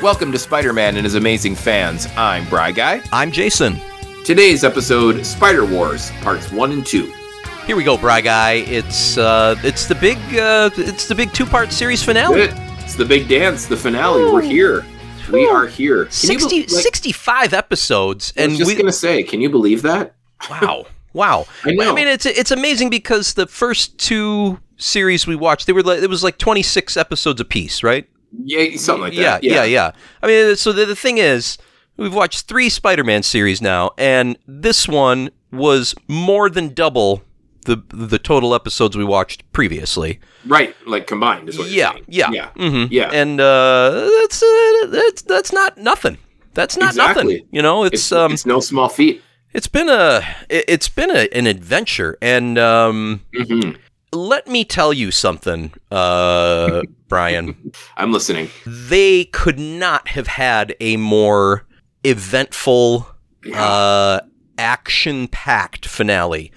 Welcome to Spider-Man and his amazing fans. I'm Bry Guy. I'm Jason. Today's episode, Spider Wars, parts 1 and 2. Here we go, Bry Guy. It's the big two-part series finale. It's the big dance, the finale. Ooh. We're here. We are here. 65 episodes. I was just going to say, can you believe that? Wow. I know. I mean, it's amazing because the first two series we watched, it was like 26 episodes apiece, right? Yeah, something like that. Yeah. I mean, so the thing is, we've watched 3 Spider-Man series now, and this one was more than double the total episodes we watched previously. Right, like combined is what you're saying. Yeah. Mm-hmm. Yeah. And that's not nothing. That's not nothing. You know, it's no small feat. It's been an adventure, and let me tell you something, Brian. I'm listening. They could not have had a more eventful, action-packed finale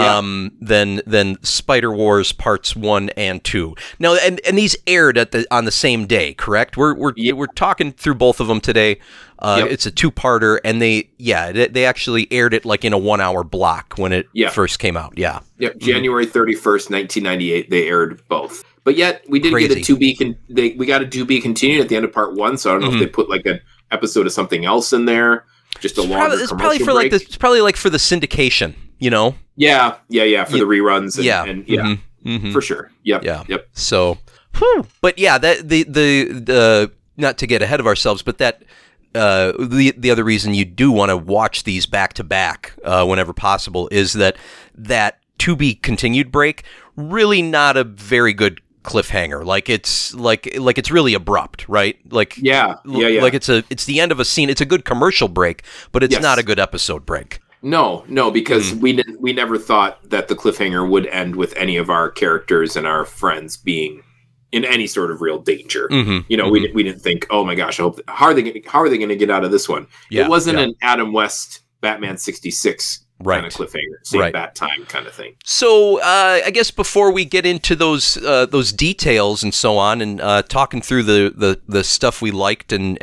than Spider Wars Parts 1 and 2. Now, and these aired on the same day, correct? We're talking through both of them today. It's a two-parter, and they actually aired it like in a 1-hour block when it first came out. Yeah. Yep. January 31st, 1998, they aired both. But yet we did get we got a to be continued at the end of part 1, so I don't know if they put like an episode of something else in there. Just a longer commercial break. It's probably like for the syndication, you know? Yeah, for the reruns and for sure. Yep. So, but yeah, that the not to get ahead of ourselves, but that the other reason you do want to watch these back to back whenever possible is that to be continued break really not a very good cliffhanger. Like it's really abrupt, right? Like like it's the end of a scene. It's a good commercial break, but it's not a good episode break. No, because we never thought that the cliffhanger would end with any of our characters and our friends being in any sort of real danger. You know, we didn't think, oh my gosh, I hope how are they going to get out of this one? It wasn't an Adam West Batman 66 kind of cliffhanger, same bat time kind of thing. So I guess before we get into those details and so on, and talking through the stuff we liked and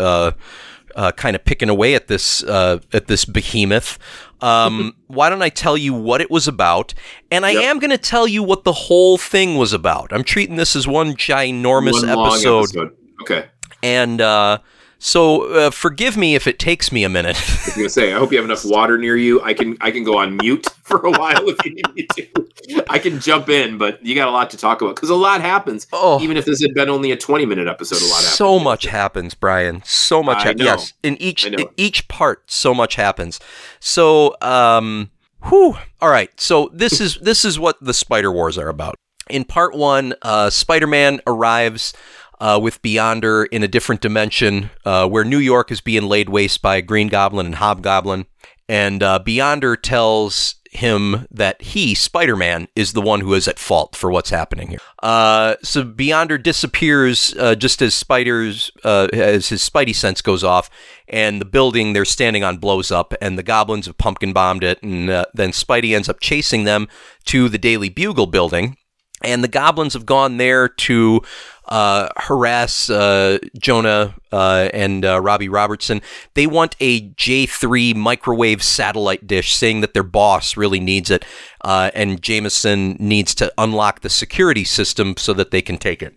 kind of picking away at this behemoth, why don't I tell you what it was about? And I am going to tell you what the whole thing was about. I'm treating this as one ginormous episode. Okay. And so forgive me if it takes me a minute. I was going to say, I hope you have enough water near you. I can go on mute for a while if you need me to. I can jump in, but you got a lot to talk about because a lot happens. Even if this had been only a 20-minute episode, a lot happens. So much happens, Brian. So much happens. Yes, in each part, so much happens. So, all right. So this is what the Spider Wars are about. In part 1, Spider-Man arrives with Beyonder in a different dimension where New York is being laid waste by Green Goblin and Hobgoblin. And Beyonder tells him that he, Spider-Man, is the one who is at fault for what's happening here. So Beyonder disappears just as his Spidey sense goes off, and the building they're standing on blows up, and the goblins have pumpkin bombed it, and then Spidey ends up chasing them to the Daily Bugle building. And the goblins have gone there to harass Jonah and Robbie Robertson. They want a J3 microwave satellite dish, saying that their boss really needs it, and Jameson needs to unlock the security system so that they can take it.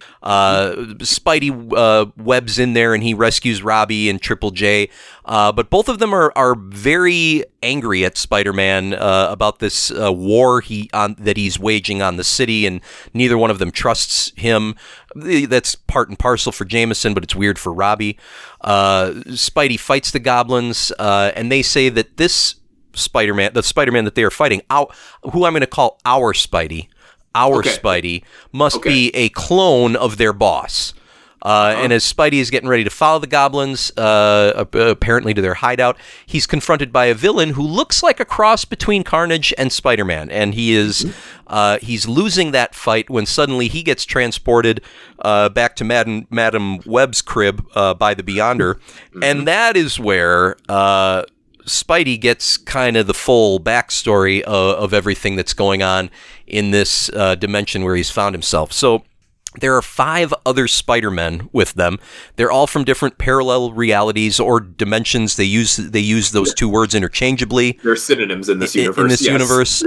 Spidey webs in there and he rescues Robbie and Triple J, but both of them are very angry at Spider-Man about this war that he's waging on the city, and neither one of them trusts him. That's part and parcel for Jameson, but it's weird for Robbie. Spidey fights the goblins, and they say that this Spider-Man, the Spider-Man that they are fighting, who I'm going to call our Spidey, Spidey, must be a clone of their boss. And as Spidey is getting ready to follow the goblins, apparently to their hideout, he's confronted by a villain who looks like a cross between Carnage and Spider-Man. And he's losing that fight when suddenly he gets transported back to Madam Web's crib by the Beyonder. And that is where Spidey gets kind of the full backstory of everything that's going on in this dimension where he's found himself. So There are 5 other Spider-Men with them. They're all from different parallel realities or dimensions. They use those two words interchangeably. They're synonyms in this universe. In this universe,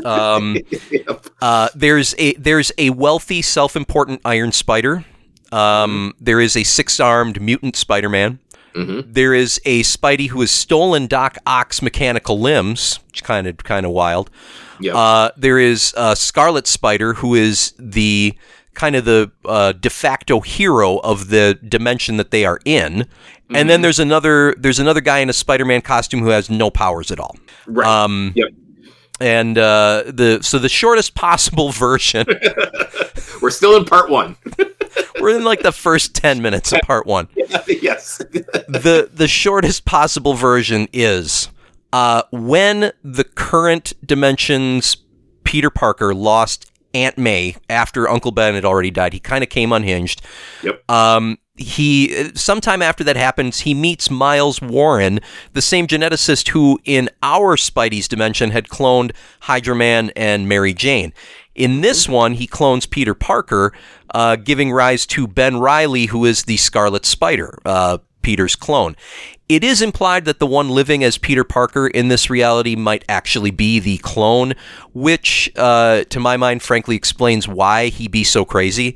Yep. there's a wealthy, self-important Iron Spider. There is a 6-armed mutant Spider-Man. Mm-hmm. There is a Spidey who has stolen Doc Ock's mechanical limbs, which kind of wild. Yep. There is Scarlet Spider, who is the de facto hero of the dimension that they are in. Mm-hmm. And then there's another guy in a Spider-Man costume who has no powers at all. Right. Yep. And the shortest possible version. We're still in part 1. We're in like the first 10 minutes of part 1. Yes. The shortest possible version is when the current dimension's Peter Parker lost Aunt May after Uncle Ben had already died. He kind of came unhinged. Yep. He sometime after that happens, he meets Miles Warren, the same geneticist who in our Spidey's dimension had cloned Hydra Man and Mary Jane. In this one, he clones Peter Parker, giving rise to Ben Reilly, who is the Scarlet Spider, Peter's clone. It is implied that the one living as Peter Parker in this reality might actually be the clone, which, to my mind, frankly explains why he be so crazy.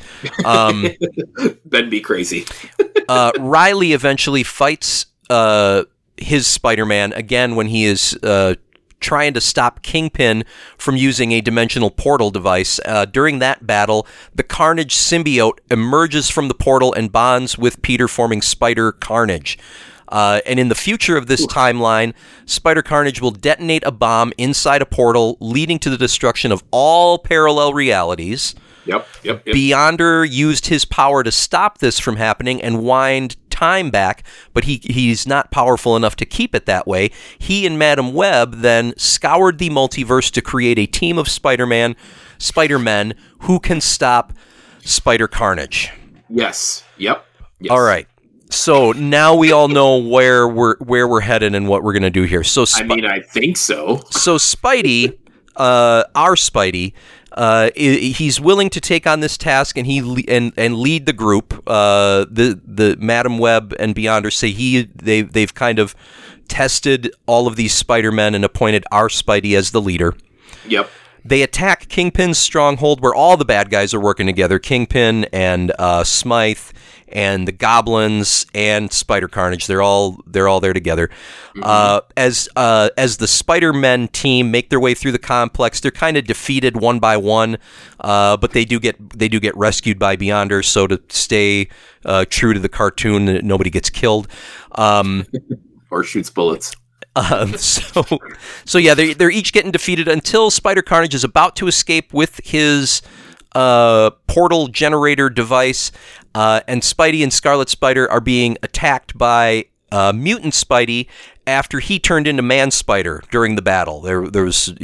Ben be crazy. Riley eventually fights his Spider-Man again when he is trying to stop Kingpin from using a dimensional portal device. During that battle, the Carnage symbiote emerges from the portal and bonds with Peter, forming Spider Carnage. And in the future of this timeline, Spider Carnage will detonate a bomb inside a portal, leading to the destruction of all parallel realities. Yep. Beyonder used his power to stop this from happening and wind time back, but he's not powerful enough to keep it that way. He and Madam Web then scoured the multiverse to create a team of Spider-Men who can stop Spider Carnage. Yes. Yep. Yes. All right. So now we all know where we're headed and what we're going to do here. So I think so. So Spidey, our Spidey, he's willing to take on this task and and lead the group. The Madam Web and Beyonder say they've kind of tested all of these Spider-Men and appointed our Spidey as the leader. Yep. They attack Kingpin's stronghold where all the bad guys are working together. Kingpin and Smythe and the Goblins and Spider Carnage. They're all there together. Mm-hmm. As the Spider-Men team make their way through the complex, they're kind of defeated one by one, but they do get rescued by Beyonder. So to stay true to the cartoon, nobody gets killed. Or shoots bullets. So yeah, they're each getting defeated until Spider Carnage is about to escape with his portal generator device, and Spidey and Scarlet Spider are being attacked by Mutant Spidey after he turned into Man Spider during the battle. There was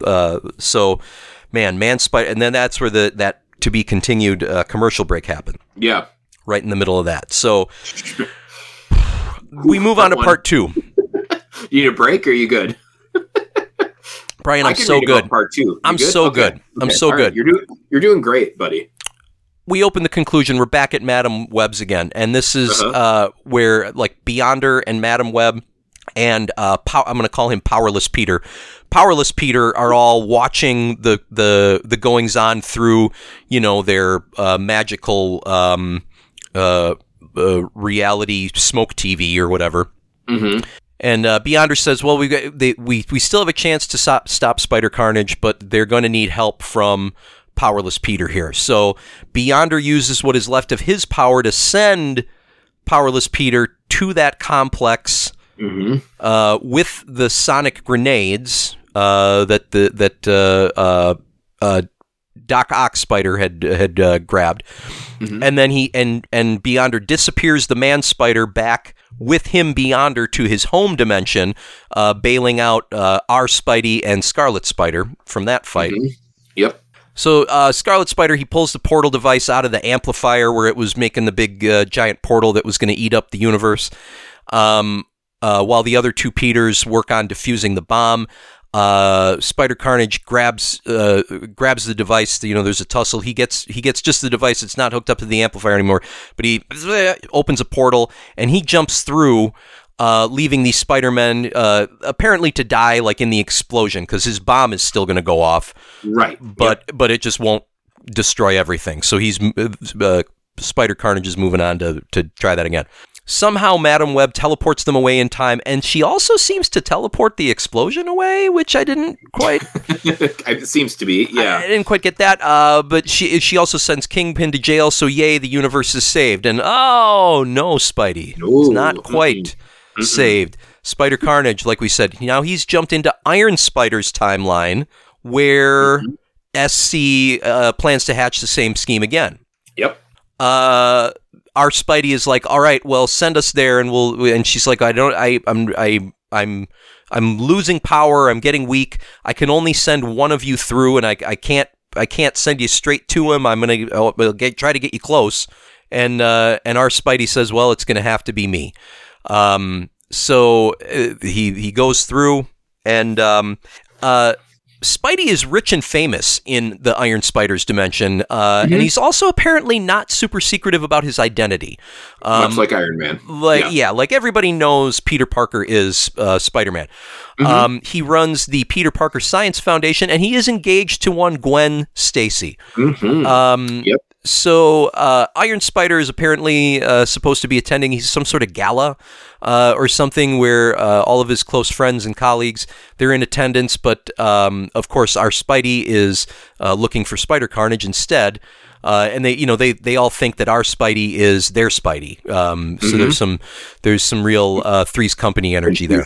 Man Spider, and then that's where that to be continued commercial break happened. Yeah, right in the middle of that. So we move on to part 2. You need a break, or are you good? Brian, I'm so good. Part 2. I'm so good. I'm so good. You're doing great, buddy. We open the conclusion. We're back at Madam Web's again, and this is where like Beyonder and Madam Web and I'm going to call him Powerless Peter. Powerless Peter are all watching the goings on through their magical reality smoke TV or whatever. Mm-hmm. And Beyonder says, well, we still have a chance to stop Spider Carnage, but they're going to need help from Powerless Peter here. So Beyonder uses what is left of his power to send Powerless Peter to that complex with the sonic grenades that Doc Ock Spider had grabbed. Mm-hmm. And then and Beyonder disappears the Man Spider back with him Beyonder to his home dimension, bailing out our Spidey and Scarlet Spider from that fight. Mm-hmm. Yep. So Scarlet Spider, he pulls the portal device out of the amplifier where it was making the big giant portal that was going to eat up the universe, while the other two Peters work on defusing the bomb. Spider Carnage grabs the device. There's a tussle. He gets just the device. It's not hooked up to the amplifier anymore, but he opens a portal and he jumps through, leaving these Spider-Men apparently to die like in the explosion because his bomb is still going to go off. Right. But it just won't destroy everything. So he's Spider Carnage is moving on to try that again. Somehow Madam Web teleports them away in time, and she also seems to teleport the explosion away, which I didn't quite... It seems to be, yeah. I didn't quite get that, but she also sends Kingpin to jail, so yay, the universe is saved. And oh, no, Spidey. It's not quite saved. Spider Carnage, like we said, now he's jumped into Iron Spider's timeline, where SC plans to hatch the same scheme again. Yep. Our Spidey is like, all right, well, send us there, and she's like, I'm losing power, I'm getting weak. I can only send one of you through, and I can't send you straight to him. I'm gonna try to get you close, and our Spidey says, well, it's gonna have to be me. So he goes through, and Spidey is rich and famous in the Iron Spider's dimension, and he's also apparently not super secretive about his identity. Much like Iron Man. Like everybody knows Peter Parker is Spider-Man. He runs the Peter Parker Science Foundation, and he is engaged to one Gwen Stacy. Yep. So Iron Spider is apparently supposed to be attending some sort of gala or something where all of his close friends and colleagues, they're in attendance, but of course our Spidey is looking for Spider Carnage instead. And they all think that our Spidey is their Spidey. So there's some real Three's Company energy there.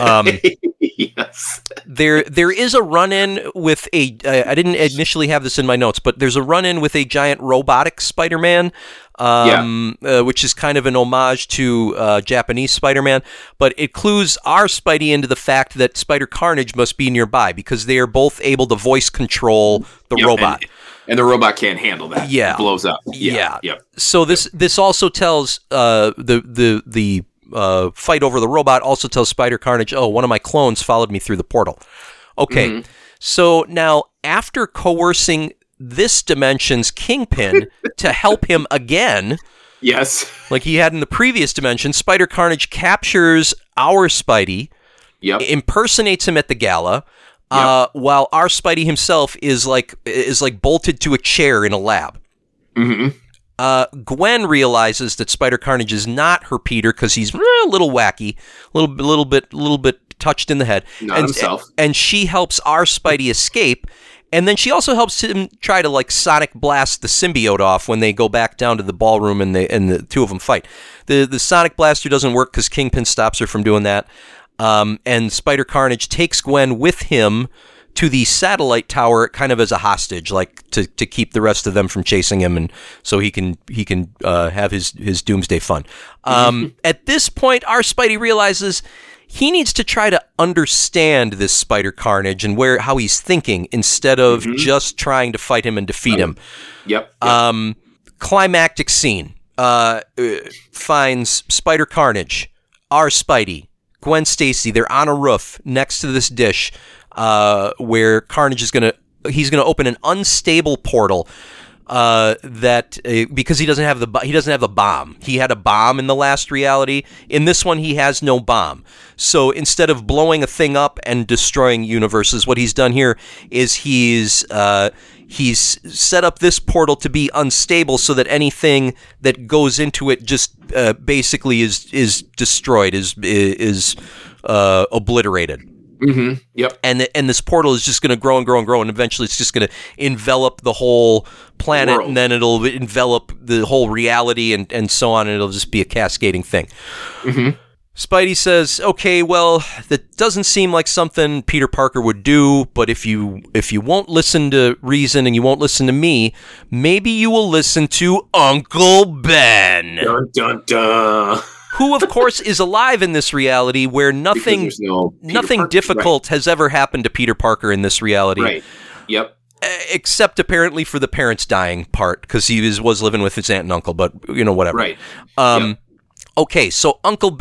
Yes. There is a run-in with I didn't initially have this in my notes, but there's a run-in with a giant robotic Spider-Man, which is kind of an homage to Japanese Spider-Man, but it clues our Spidey into the fact that Spider Carnage must be nearby because they are both able to voice control the robot. And the robot can't handle that. Yeah. It blows up. Yeah. Yep. So this also tells the fight over the robot also tells Spider Carnage, oh, one of my clones followed me through the portal. Okay. So now after coercing this dimension's Kingpin to help him again, yes, like he had in the previous dimension, Spider Carnage captures our Spidey, impersonates him at the gala. While our Spidey himself is like bolted to a chair in a lab. Gwen realizes that Spider Carnage is not her Peter because he's a little wacky, a little bit touched in the head, and she helps our Spidey escape. And then she also helps him try to like sonic blast the symbiote off when they go back down to the ballroom and the two of them fight. The sonic blaster doesn't work because Kingpin stops her from doing that. And Spider Carnage takes Gwen with him to the satellite tower, kind of as a hostage, like to keep the rest of them from chasing him, and so he can have his doomsday fun. At this point, our Spidey realizes he needs to try to understand this Spider Carnage and how he's thinking instead of just trying to fight him and defeat him. Yep. Climactic scene finds Spider Carnage, our Spidey, Gwen Stacy. They're on a roof next to this dish where Carnage is he's gonna open an unstable portal that because he doesn't have the bomb. He had a bomb in the last reality. In this one, he has no bomb. So instead of blowing a thing up and destroying universes, what he's done here is he's set up this portal to be unstable so that anything that goes into it just basically is destroyed, is obliterated. Yep. And this portal is just going to grow and grow and grow, and eventually it's just going to envelop the whole planet, and then it'll envelop the whole reality, and so on, and it'll just be a cascading thing. Spidey says, okay, well, that doesn't seem like something Peter Parker would do, but if you won't listen to reason and you won't listen to me, maybe you will listen to Uncle Ben. Dun, dun, dun. Who, of course, is alive in this reality where nothing difficult has ever happened to Peter Parker in this reality. Right. Yep. Except apparently for the parents dying part, because he was living with his aunt and uncle, but, whatever. Right. Okay, so Uncle Ben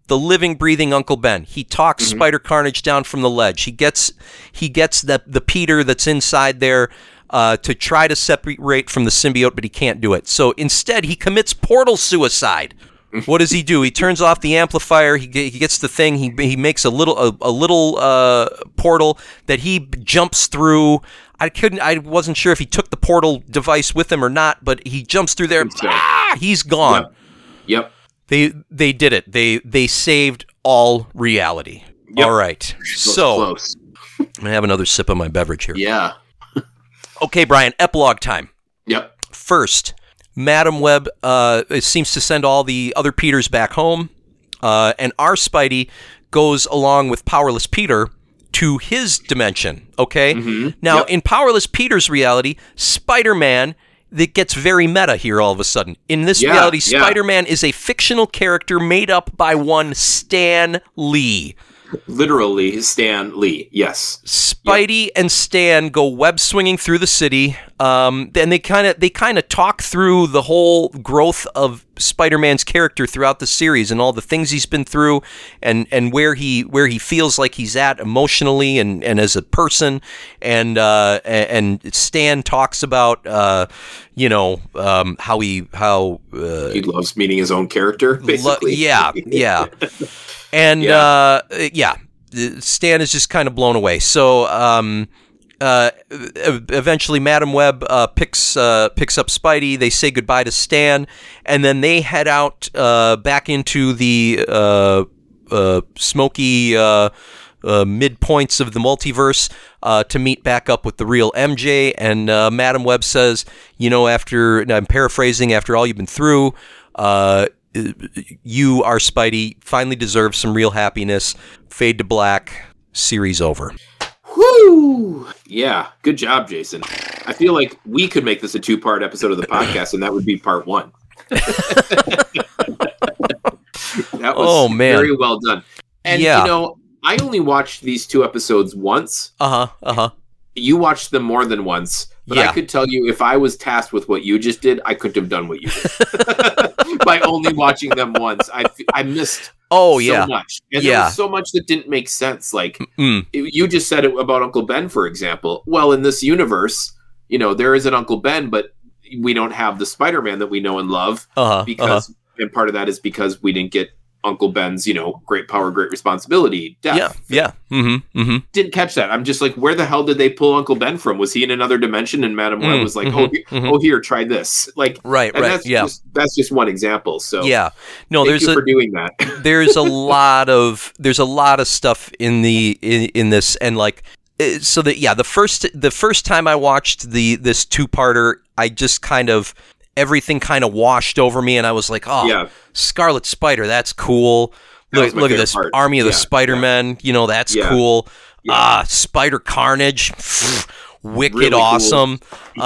the living, breathing Uncle Ben. He talks Spider Carnage down from the ledge. He gets the Peter that's inside there to try to separate from the symbiote, but he can't do it. So instead, he commits portal suicide. What does he do? He turns off the amplifier. He gets the thing. He makes a little portal that he jumps through. I wasn't sure if he took the portal device with him or not, but he jumps through there. He's gone. Yep. They did it. They saved all reality. Yep. All right. So close. I'm gonna have another sip of my beverage here. Yeah. Okay, Brian. Epilogue time. Yep. First, Madam Web seems to send all the other Peters back home, and our Spidey goes along with Powerless Peter to his dimension. Okay. Now, in Powerless Peter's reality, Spider-Man. That gets very meta here all of a sudden. In this reality, Spider-Man is a fictional character made up by one Stan Lee. Literally, Stan Lee, yes. Spidey and Stan go web swinging through the city, and they kind of talk through the whole growth of Spider-Man's character throughout the series and all the things he's been through, and where he feels like he's at emotionally and as a person, and Stan talks about how he loves meeting his own character, basically. And Stan is just kind of blown away. So eventually, Madam Web picks up Spidey. They say goodbye to Stan, and then they head out back into the smoky midpoints of the multiverse to meet back up with the real MJ. And Madam Web says, I'm paraphrasing, after all you've been through, you, our Spidey, finally deserve some real happiness. Fade to black. Series over. Woo! Yeah, good job, Jason. I feel like we could make this a 2-part episode of the podcast, and that would be part 1. That was very well done. And, I only watched these 2 episodes once. You watched them more than once. But I could tell you, if I was tasked with what you just did, I couldn't have done what you did. By only watching them once. I missed so much. And there was so much that didn't make sense. Like, you just said it about Uncle Ben, for example. Well, in this universe, there is an Uncle Ben, but we don't have the Spider-Man that we know and love. And part of that is because we didn't get Uncle Ben's, great power, great responsibility, death. Didn't catch that. I'm just like, where the hell did they pull Uncle Ben from? Was he in another dimension? And Madam Web was like, here, try this. Like, that's just one example. So thank you for doing that. there's a lot of stuff in this, and like, so that the first time I watched this 2-parter, I just everything kind of washed over me, and I was like, Scarlet Spider, that's cool. Look at this part. Army of the Spider-Men, that's cool. Spider Carnage, wicked really awesome. Cool.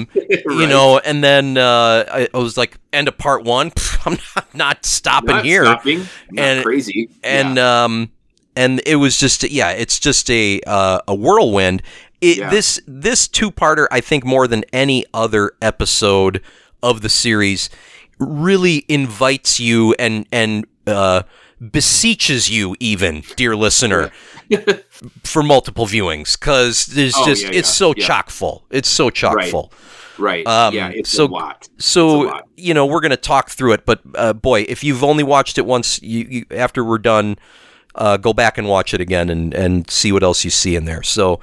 And then I was like, end of part 1. I'm not stopping here. Not crazy. And it was just, it's just a whirlwind. This 2-parter, I think, more than any other episode of the series, really invites you and beseeches you, even, dear listener, for multiple viewings, because there's it's so chock full. It's so chock full. Right. It's a lot. So we're gonna talk through it, but boy, if you've only watched it once, you after we're done, go back and watch it again and see what else you see in there. So.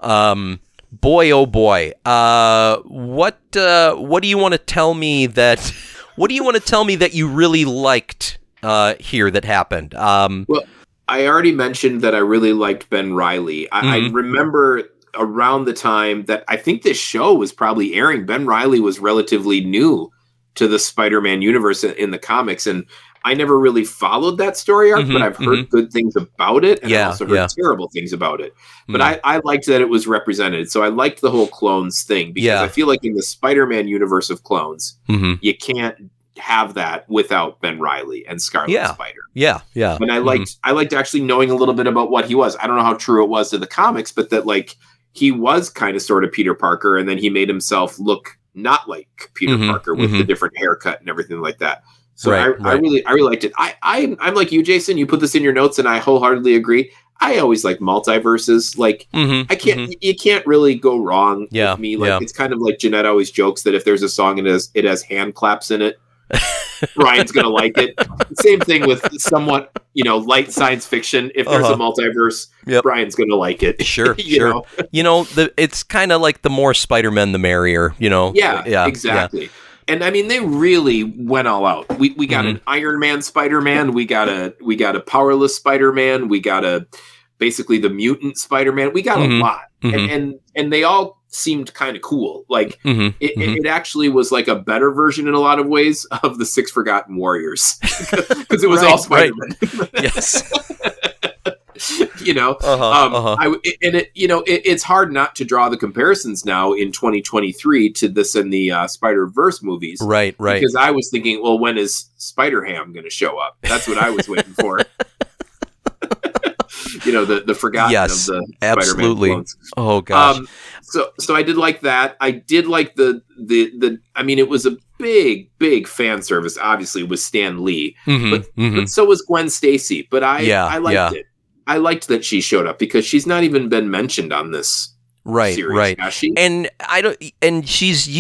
Boy, oh boy! What do you want to tell me that? What do you want to tell me that you really liked here that happened? Well, I already mentioned that I really liked Ben Reilly. I remember around the time that I think this show was probably airing, Ben Reilly was relatively new to the Spider-Man universe in the comics, and I never really followed that story arc, but I've heard good things about it, and I've also heard terrible things about it. But I liked that it was represented, so I liked the whole clones thing, because I feel like in the Spider-Man universe of clones, you can't have that without Ben Reilly and Scarlet Spider. And I liked actually knowing a little bit about what he was. I don't know how true it was to the comics, but that like he was kind of sort of Peter Parker, and then he made himself look not like Peter Parker with the different haircut and everything like that. So I really liked it. I'm like you, Jason. You put this in your notes, and I wholeheartely agree. I always like multiverses. Like you can't really go wrong with me. Like it's kind of like Jeanette always jokes that if there's a song and it has hand claps in it, Brian's gonna like it. Same thing with somewhat, light science fiction. If there's a multiverse, Brian's gonna like it. Sure, sure. It's kind of like the more Spider-Man, the merrier. Yeah, exactly. Yeah. And I mean, they really went all out. We got an Iron Man Spider-Man. We got a powerless Spider-Man. We got basically the mutant Spider-Man. We got a lot, and they all seemed kind of cool. Like it actually was like a better version in a lot of ways of the Six Forgotten Warriors because it was all Spider-Man. Right. Yes. It's hard not to draw the comparisons now in 2023 to this and the Spider-Verse movies. Right. Because I was thinking, well, when is Spider-Ham going to show up? That's what I was waiting for. The forgotten of the absolutely. Spider-Man clones. Oh gosh. So I did like that. I did like the I mean, it was a big fan service, obviously, with Stan Lee, but so was Gwen Stacy. But I liked it. I liked that she showed up because she's not even been mentioned on this series, has she? And I don't. And she's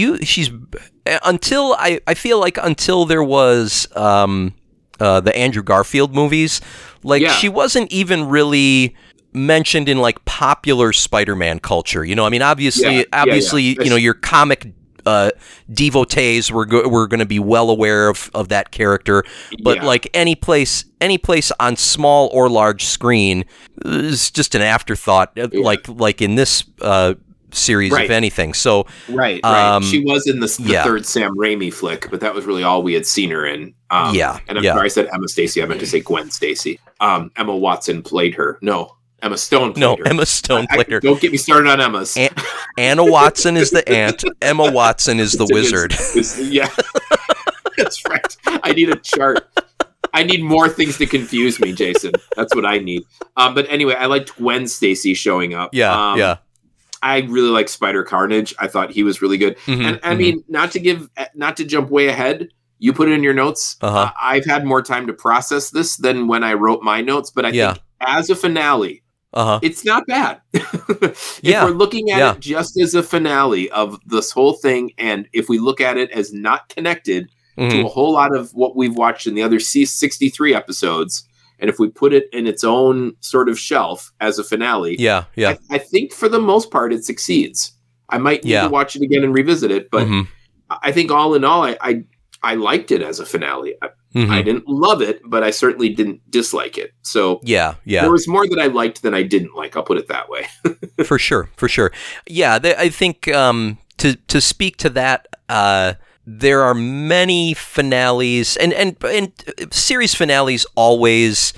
until I feel like until there was the Andrew Garfield movies, she wasn't even really mentioned in like popular Spider-Man culture. I mean, obviously, your comic devotees were going to be well aware of that character, but like any place on small or large screen is just an afterthought, like in this series, if anything. So right. She was in the third Sam Raimi flick, but that was really all we had seen her in. And I'm sorry, I said Emma Stacy. I meant to say Gwen Stacy. Emma Watson played her. No. Emma Stone played her. Emma Stone played her. Don't get me started on Emma's. Anna Watson is the ant. Emma Watson is the wizard. Yeah, that's right. I need a chart. I need more things to confuse me, Jason. That's what I need. But anyway, I liked Gwen Stacy showing up. Yeah. I really like Spider Carnage. I thought he was really good. And I mean, not to jump way ahead. You put it in your notes. I've had more time to process this than when I wrote my notes, but I think as a finale, it's not bad. If we're looking at it just as a finale of this whole thing, and if we look at it as not connected to a whole lot of what we've watched in the other 63 episodes, and if we put it in its own sort of shelf as a finale, I think for the most part it succeeds. I might need to watch it again and revisit it, but I think all in all, I liked it as a finale. I didn't love it, but I certainly didn't dislike it. So there was more that I liked than I didn't like. I'll put it that way. For sure. Yeah, I think to speak to that, there are many finales, and series finales always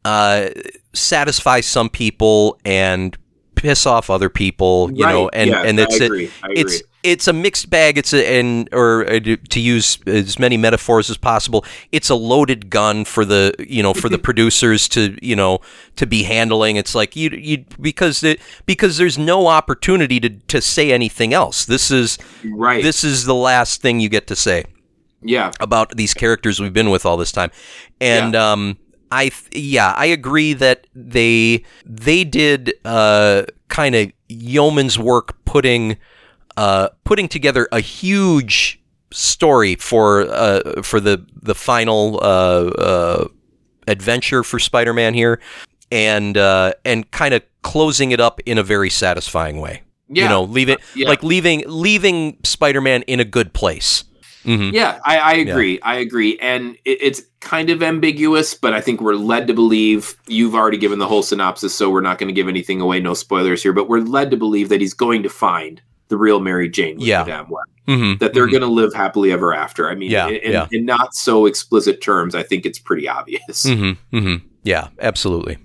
satisfy some people and piss off other people, and it's I agree. It's a mixed bag. To use as many metaphors as possible, it's a loaded gun for the producers to be handling. It's like because there's no opportunity to say anything else. This is the last thing you get to say. Yeah. About these characters we've been with all this time, and I agree that they did kind of yeoman's work putting together a huge story for the final adventure for Spider-Man here, and kind of closing it up in a very satisfying way. Leaving Spider-Man in a good place. Mm-hmm. Yeah, I agree. I agree. And it's kind of ambiguous, but I think we're led to believe, you've already given the whole synopsis, so we're not going to give anything away, no spoilers here, but we're led to believe that he's going to find the real Mary Jane with Madame Web. Mm-hmm. That they're going to live happily ever after. I mean, in not so explicit terms, I think it's pretty obvious. Mm-hmm. Mm-hmm. Yeah, absolutely.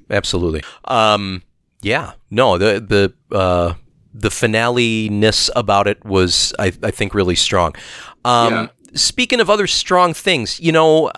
No, the finale-ness about it was, I think, really strong. Speaking of other strong things, throughout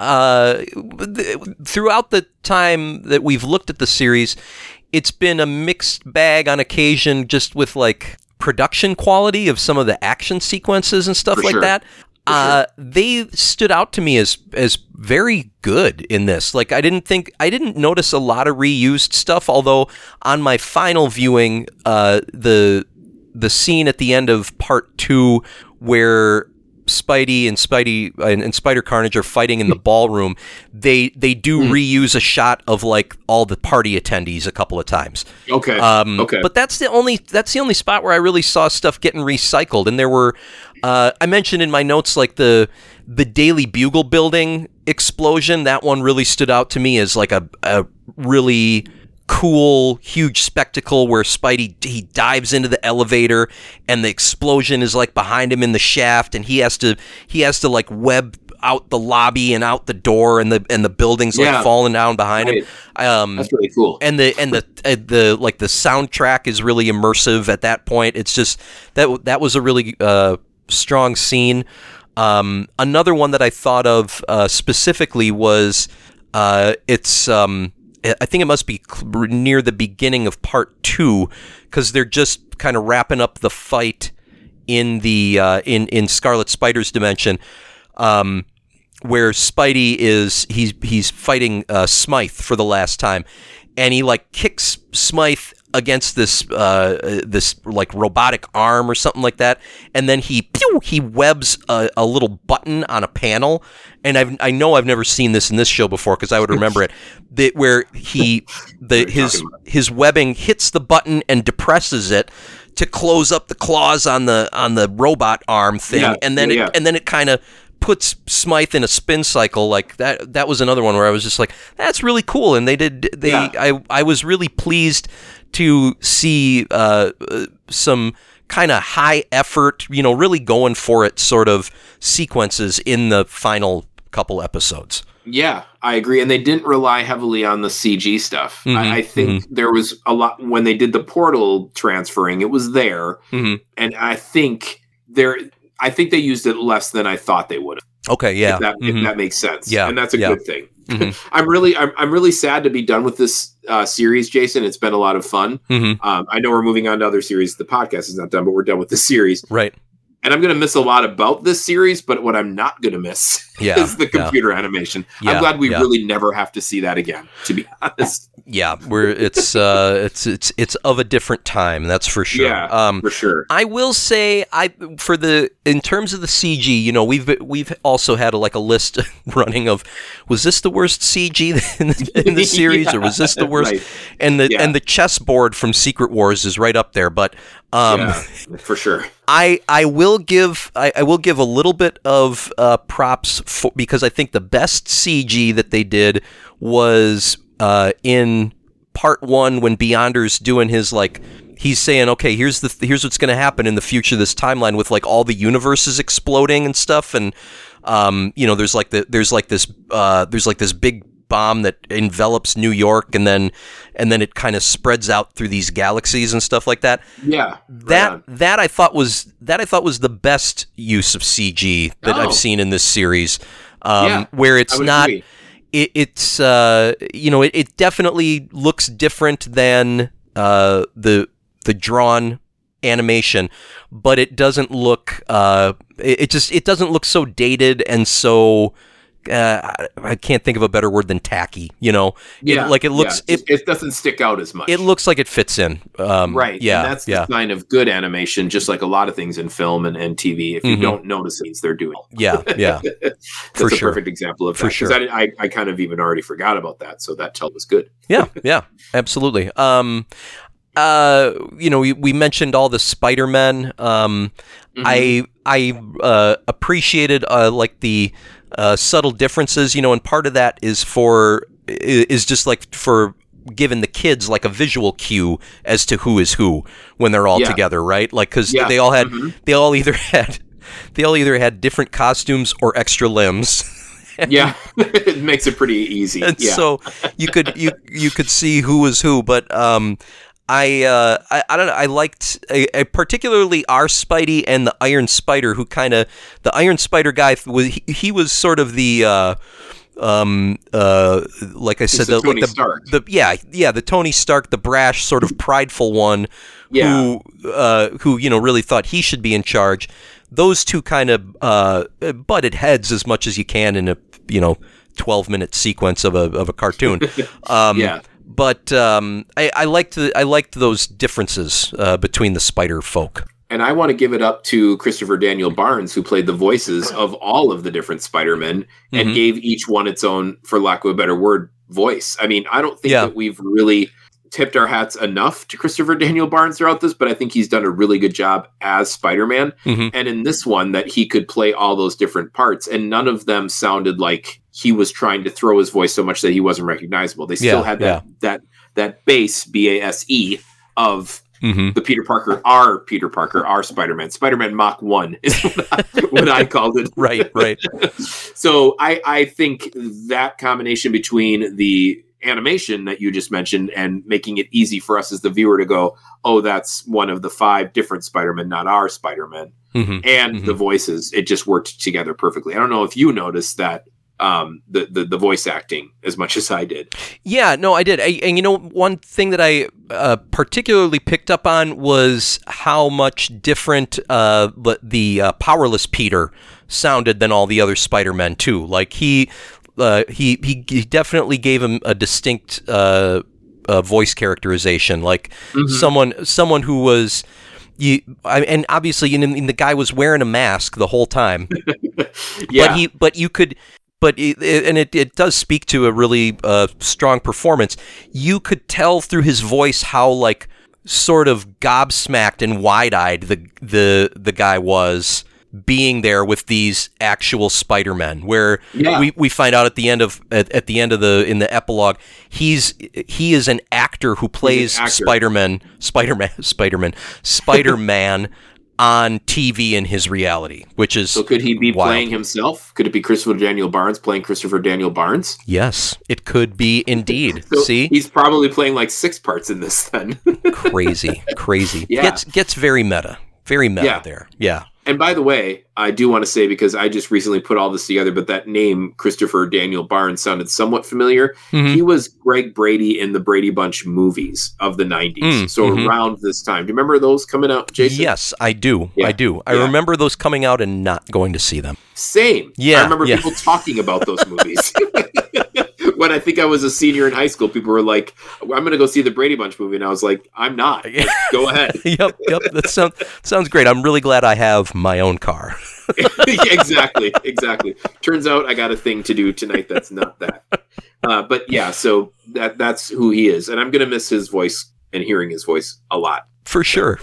the time that we've looked at the series, it's been a mixed bag on occasion, just with like production quality of some of the action sequences and stuff that. They stood out to me as very good in this. Like, I didn't notice a lot of reused stuff, although on my final viewing, the scene at the end of part 2 where Spidey and Spider Carnage are fighting in the ballroom, they do reuse a shot of like all the party attendees a couple of times. Okay. But that's the only spot where I really saw stuff getting recycled. And there were I mentioned in my notes like the Daily Bugle building explosion. That one really stood out to me as like a really cool, huge spectacle where Spidey, he dives into the elevator and the explosion is like behind him in the shaft, and he has to like web out the lobby and out the door, and the building's like falling down behind him. That's really cool. And the like the soundtrack is really immersive at that point. It's just that was a really strong scene. Another one that I thought of specifically was I think it must be near the beginning of part 2, because they're just kind of wrapping up the fight in the in Scarlet Spider's dimension, where Spidey he's fighting Smythe for the last time, and he like kicks Smythe against this like robotic arm or something like that, and then he webs a little button on a panel. And I know I've never seen this in this show before because I would remember it, where his webbing hits the button and depresses it to close up the claws on the robot arm thing, and then it kind of puts Smythe in a spin cycle like that. That was another one where I was just like, that's really cool. And I was really pleased to see some kind of high effort, really going for it sort of sequences in the final couple episodes. Yeah, I agree. And they didn't rely heavily on the CG stuff. Mm-hmm. I think there was a lot when they did the portal transferring, it was there. Mm-hmm. And I think they used it less than I thought they would have. Okay, yeah. If that makes sense. Yeah. And that's a good thing. Mm-hmm. I'm really sad to be done with this series, Jason. It's been a lot of fun. Mm-hmm. I know we're moving on to other series. The podcast is not done, but we're done with this series. Right. And I'm going to miss a lot about this series, but what I'm not going to miss is the computer animation. Yeah, I'm glad we really never have to see that again, to be honest. Yeah, it's of a different time, that's for sure. Yeah, for sure. I will say, in terms of the CG, we've also had a list running of, was this the worst CG in the series, or was this the worst? Right. And the chessboard from Secret Wars is right up there, but for sure. I will give a little bit of props because I think the best CG that they did was in part 1 when Beyonder's doing his he's saying, okay, here's what's going to happen in the future, this timeline with all the universes exploding and stuff, and there's this big bomb that envelops New York, and then it kind of spreads out through these galaxies and stuff like that. Yeah, that I thought was the best use of CG that I've seen in this series. Where it's not, agree. It definitely looks different than the drawn animation, but it doesn't look. It doesn't look so dated and so. I can't think of a better word than tacky, Yeah, it looks. Yeah. It doesn't stick out as much. It looks like it fits in. Right. Yeah. And that's the sign of good animation, just like a lot of things in film and TV. If you don't notice things, they're doing. Yeah. That's for a sure. perfect example of that. For sure. I kind of even already forgot about that, so that was good. Yeah. Absolutely. We mentioned all the Spider-Men. I appreciated the subtle differences, and part of that is just for giving the kids a visual cue as to who is who when they're all together, right? Because they all either had different costumes or extra limbs. Yeah, it makes it pretty easy. And so you could see who was who, but I don't know. I liked particularly our Spidey and the Iron Spider, the Iron Spider guy he was sort of the Like I said, the Tony Stark. The Tony Stark, the brash, sort of prideful one, who really thought he should be in charge. Those two kind of butted heads as much as you can in a 12-minute sequence of a cartoon. But I liked those differences between the Spider folk. And I want to give it up to Christopher Daniel Barnes, who played the voices of all of the different Spider-Men and gave each one its own, for lack of a better word, voice. I mean, I don't think that we've really tipped our hats enough to Christopher Daniel Barnes throughout this, but I think he's done a really good job as Spider-Man. And in this one, that he could play all those different parts, and none of them sounded like he was trying to throw his voice so much that he wasn't recognizable. They still had that base, BASE, of the Peter Parker, our Spider-Man. Spider-Man Mach 1 is what I called it. Right. So I think that combination between the animation that you just mentioned and making it easy for us as the viewer to go, oh, that's one of the 5 different Spider-Men, not our Spider-Man, and the voices, it just worked together perfectly. I don't know if you noticed that the voice acting as much as I did. Yeah, no, I did. And one thing that I particularly picked up on was how much different the Powerless Peter sounded than all the other Spider-Men too. Like he definitely gave him a distinct voice characterization, like someone who was. And obviously, the guy was wearing a mask the whole time. But it does speak to a really strong performance. You could tell through his voice how like sort of gobsmacked and wide-eyed the guy was being there with these actual Spider-Men. Where we find out at the end of in the epilogue, he is an actor who plays Spider-Man on TV in his reality, which is so. Could he be wild. Playing himself? Could it be Christopher Daniel Barnes playing Christopher Daniel Barnes? Yes, it could be indeed. So see, he's probably playing like 6 parts in this then. Crazy. Yeah. Gets very meta there. Yeah. And by the way, I do want to say, because I just recently put all this together, but that name, Christopher Daniel Barnes, sounded somewhat familiar. He was Greg Brady in the Brady Bunch movies of the 90s. Around this time. Do you remember those coming out, Jason? Yes, I do. Yeah. I do. I remember those coming out and not going to see them. Same. Yeah. I remember people talking about those movies. When I think I was a senior in high school, people were like, I'm going to go see the Brady Bunch movie. And I was like, I'm not. Like, go ahead. Yep. That sounds great. I'm really glad I have my own car. Exactly. Turns out I got a thing to do tonight that's not that. But yeah, so that's who he is. And I'm going to miss his voice and hearing his voice a lot. For sure.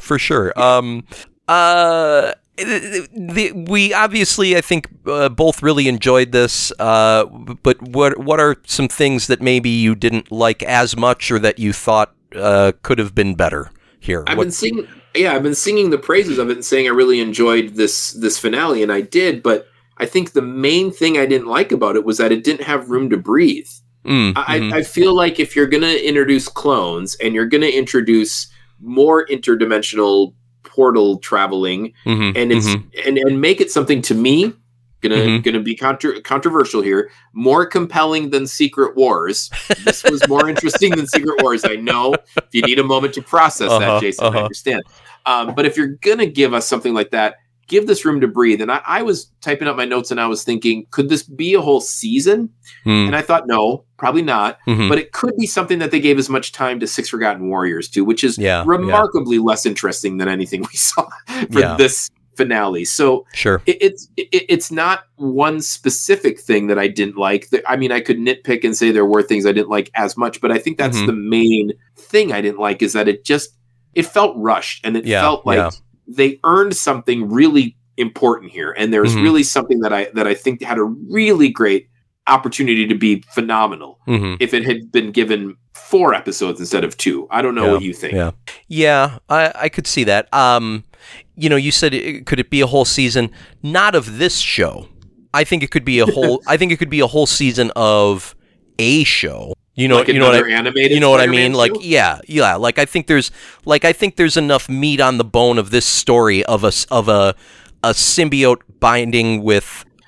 We obviously, I think, both really enjoyed this. But what are some things that maybe you didn't like as much, or that you thought could have been better here? I've been singing the praises of it and saying I really enjoyed this finale, and I did. But I think the main thing I didn't like about it was that it didn't have room to breathe. I feel like if you're going to introduce clones and you're going to introduce more interdimensional portal traveling, and it's and make it something, to me, gonna be controversial here, more compelling than Secret Wars. This was more interesting than Secret Wars. I know if you need a moment to process that, Jason, I understand. But if you're gonna give us something like that, give this room to breathe. And I was typing up my notes and I was thinking, could this be a whole season? And I thought, no, probably not. But it could be something that they gave as much time to Six Forgotten Warriors to, which is remarkably less interesting than anything we saw for this finale. So sure, it's not one specific thing that I didn't like. I mean, I could nitpick and say there were things I didn't like as much, but I think that's the main thing I didn't like, is that it felt rushed, and it felt like they earned something really important here, and there's really something that I think had a really great opportunity to be phenomenal if it had been given 4 episodes instead of 2. I don't know what you think. Yeah, I could see that. You said could it be a whole season? Not of this show. I think it could be a whole. I think it could be a whole season of a show. You know what I mean? Like, yeah. Like, I think there's enough meat on the bone of this story of a symbiote binding with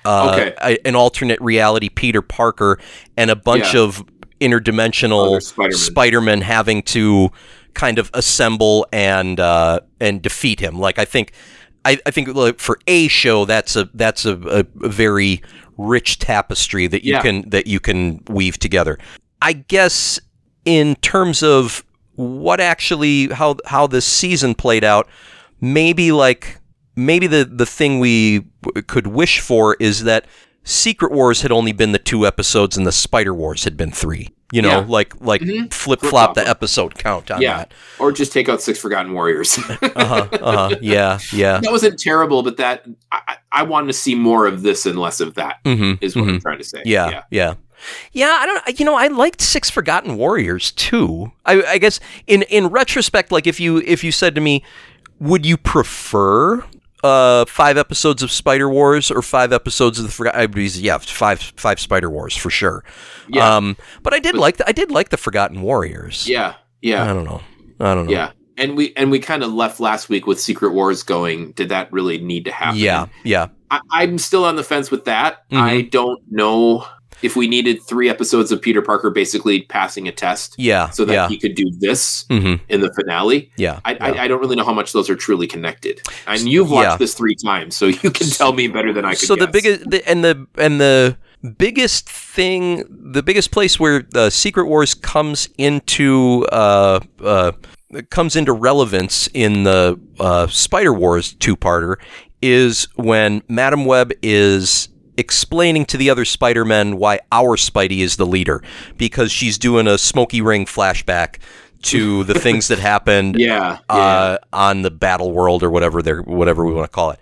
an alternate reality Peter Parker, and a bunch of interdimensional Spider-Man having to kind of assemble and defeat him. Like I think for a show that's a very rich tapestry that you can weave together. I guess in terms of what actually how this season played out, maybe the thing we could wish for is that Secret Wars had only been the 2 episodes and the Spider Wars had been 3. Flip-flop the episode count on that. Or just take out 6 Forgotten Warriors. Yeah. That wasn't terrible, but that I wanted to see more of this and less of that, is what I'm trying to say. Yeah. I liked 6 Forgotten Warriors too. I guess in retrospect, like if you said to me, would you prefer 5 episodes of Spider Wars or 5 episodes of the Forgotten? Yeah, 5 Spider Wars for sure. Yeah. But I did like the Forgotten Warriors. Yeah. I don't know. Yeah. And we kind of left last week with Secret Wars going, did that really need to happen? Yeah. I'm still on the fence with that. I don't know if we needed 3 episodes of Peter Parker basically passing a test, so that he could do this in the finale. I don't really know how much those are truly connected. And you've watched this 3 times, so you can tell me better than I could. So guess. The biggest place where Secret Wars comes into relevance in the Spider Wars 2-parter is when Madam Web is explaining to the other Spider-Men why our Spidey is the leader, because she's doing a Smoky Ring flashback to the things that happened on the Battle World or whatever we want to call it.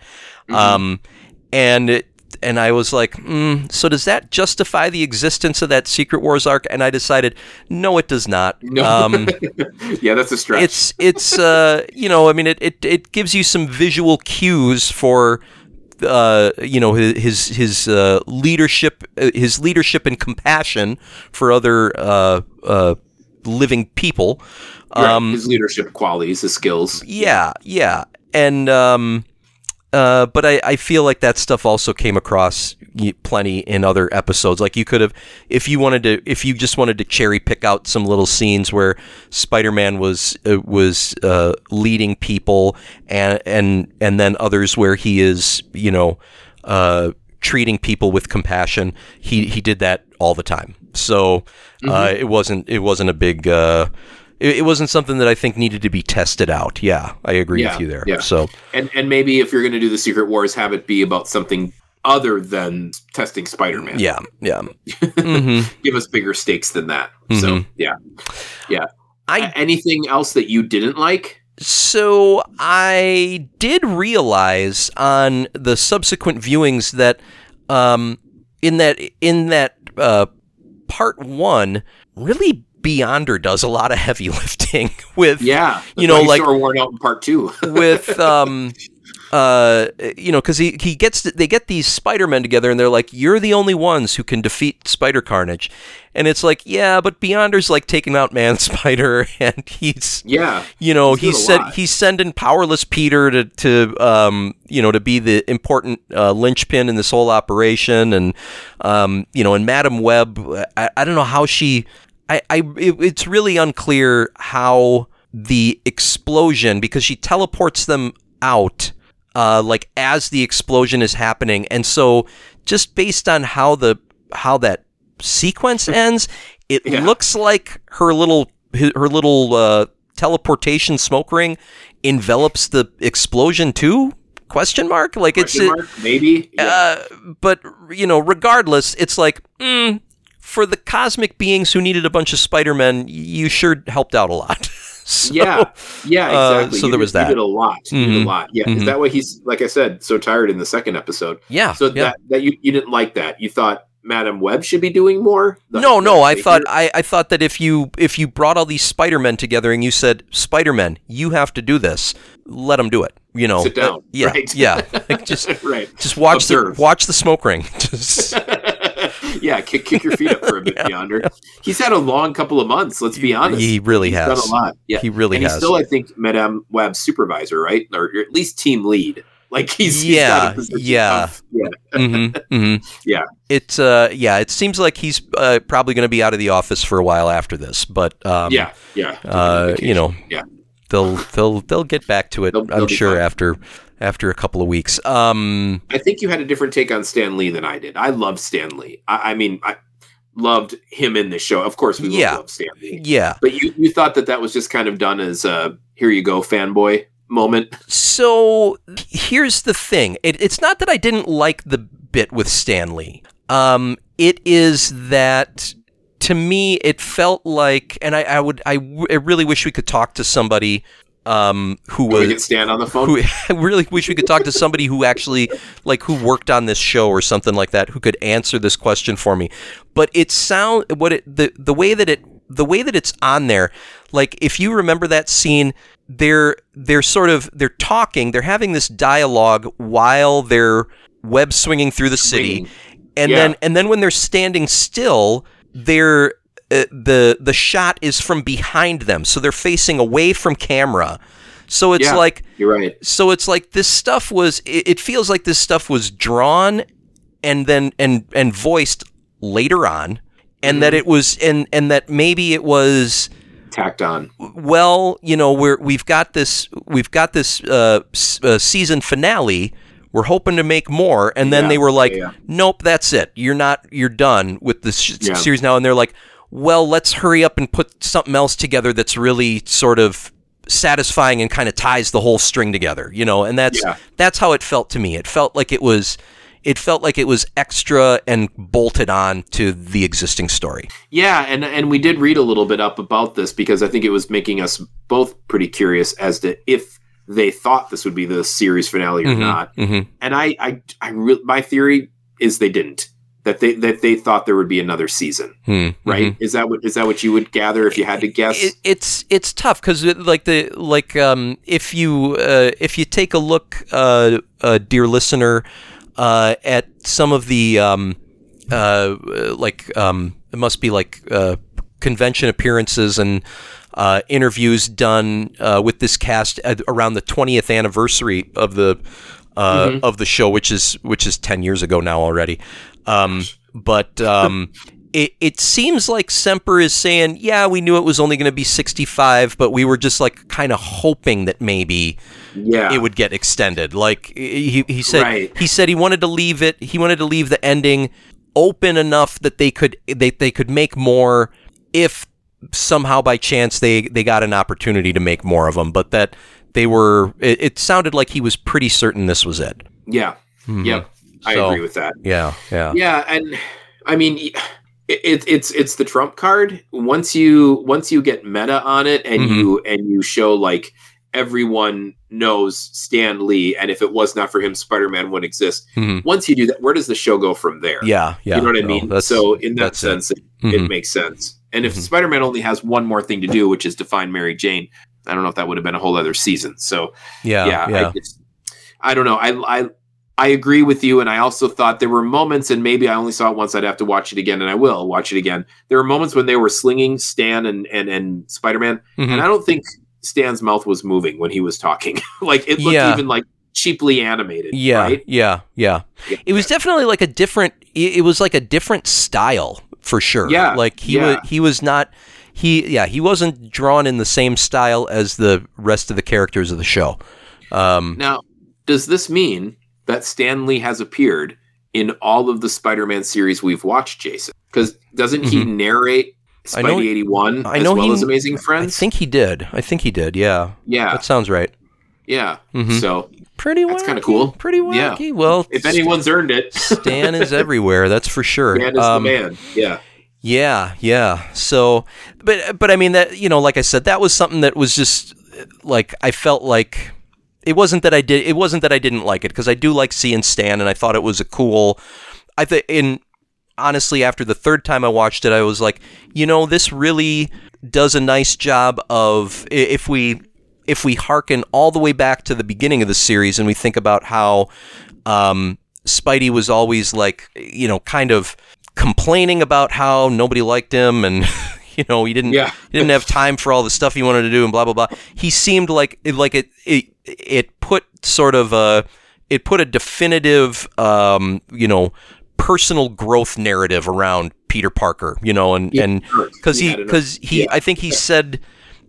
And I was like, so does that justify the existence of that Secret Wars arc? And I decided, no, it does not. No. Yeah, that's a stretch. It gives you some visual cues for his leadership and compassion for other living people. His leadership qualities, his skills. Yeah. And but I feel like that stuff also came across plenty in other episodes. Like you could have, if you just wanted to cherry pick out some little scenes where Spider-Man was leading people, and then others where he is treating people with compassion. He did that all the time. So it wasn't a big. It wasn't something that I think needed to be tested out. Yeah, I agree with you there. Yeah. So and maybe if you're going to do the Secret Wars, have it be about something other than testing Spider-Man. Yeah. Give us bigger stakes than that. So yeah. Anything else that you didn't like? So I did realize on the subsequent viewings that in that part 1, really Beyonder does a lot of heavy lifting with, like worn out in part 2 with, because they get these Spider-Men together and they're like, you're the only ones who can defeat Spider Carnage. And it's like, yeah, but Beyonder's like taking out Man Spider, and he's sending Powerless Peter to be the important linchpin in this whole operation. And, and Madam Web, I don't know how she... it's really unclear how the explosion, because she teleports them out as the explosion is happening, and so just based on how that sequence ends, it looks like her little teleportation smoke ring envelops the explosion too? Question mark? Like maybe. But regardless, it's like. For the cosmic beings who needed a bunch of Spider-Men, you sure helped out a lot. So, exactly. So there was that. You did a lot. Yeah. Is that why he's, like I said, so tired in the second episode? Yeah. So that you didn't like that. You thought Madam Web should be doing more? No. I thought that if you brought all these Spider-Men together and you said, Spider-Men, you have to do this, let them do it. Sit down. Right. Like just watch the smoke ring. Yeah, kick your feet up for a bit, Beyonder. He's had a long couple of months, let's be honest. He really has. Done a lot. Yeah. He really has. He's still, I think, Madame Web's supervisor, right? Or at least team lead. Like he's got a position yeah. Yeah. It seems like he's probably going to be out of the office for a while after this, but yeah. they'll get back to it. I'm sure after a couple of weeks. I think you had a different take on Stan Lee than I did. I love Stan Lee. I mean, I loved him in this show. Of course, we love Stan Lee. Yeah. But you thought that was just kind of done as a here you go fanboy moment. So here's the thing. It's not that I didn't like the bit with Stan Lee. It is that to me it felt like, and I really wish we could talk to somebody who was we could stand on the phone. I really wish we could talk to somebody who actually who worked on this show or something like that, who could answer this question for me. But the way that it's on there, like if you remember that scene, they're talking, they're having this dialogue while they're web swinging through the city, and then when they're standing still, they're the shot is from behind them, so they're facing away from camera. So it's like you're right. So it's like this stuff was. It feels like this stuff was drawn, and then and voiced later on, and that it was and that maybe it was tacked on. Well, we've got this season finale. We're hoping to make more, and then they were like, "Nope, that's it. You're done with this series now." And they're like, well, let's hurry up and put something else together that's really sort of satisfying and kind of ties the whole string together, and that's how it felt to me. It felt like it was extra and bolted on to the existing story. Yeah, and we did read a little bit up about this because I think it was making us both pretty curious as to if they thought this would be the series finale or not. Mm-hmm. And my theory is they didn't. That they thought there would be another season, right? Mm-hmm. Is that what you would gather if you had to guess? It's tough because if you take a look, dear listener, at some of the it must be convention appearances and interviews done with this cast around the 20th anniversary of the show, which is 10 years ago now already. It seems like Semper is saying, yeah, we knew it was only going to be 65, but we were just kind of hoping that maybe it would get extended. Like he said, right. He said he wanted to leave it. He wanted to leave the ending open enough that they could make more if somehow by chance they got an opportunity to make more of them, but that they were. It sounded like he was pretty certain this was it. Yeah. Mm-hmm. Yep. I agree with that. Yeah, and I mean, it's the trump card. Once you get meta on it, and you show everyone knows Stan Lee, and if it was not for him, Spider-Man wouldn't exist. Mm-hmm. Once you do that, where does the show go from there? Yeah. You know what I mean? So in that sense, it makes sense. And if Spider-Man only has one more thing to do, which is to find Mary Jane, I don't know if that would have been a whole other season. So I don't know. I agree with you, and I also thought there were moments, and maybe I only saw it once, I'd have to watch it again, and I will watch it again. There were moments when they were slinging Stan and Spider-Man, and I don't think Stan's mouth was moving when he was talking. It looked even cheaply animated. Yeah, right? Yeah. It was definitely a different. It was a different style for sure. Yeah, he wasn't drawn in the same style as the rest of the characters of the show. Now, does this mean that Stan Lee has appeared in all of the Spider-Man series we've watched, Jason? Because doesn't he narrate Spidey 81 as well as Amazing Friends? I think he did, yeah. Yeah. That sounds right. Yeah. Mm-hmm. So pretty wacky. That's kind of cool. Pretty wacky. Yeah. Well, if anyone's earned it. Stan is everywhere, that's for sure. Stan is the man, yeah. Yeah. So, but I mean, that, like I said, that was something that was just, I felt like... It wasn't that I didn't like it, because I do like seeing Stan, and I thought it was a cool. Honestly, after the third time I watched it, I was like, this really does a nice job of if we hearken all the way back to the beginning of the series and we think about how Spidey was always kind of complaining about how nobody liked him and. He didn't have time for all the stuff he wanted to do and blah blah blah. He seemed like it put sort of a definitive, personal growth narrative around Peter Parker, and because I think he said,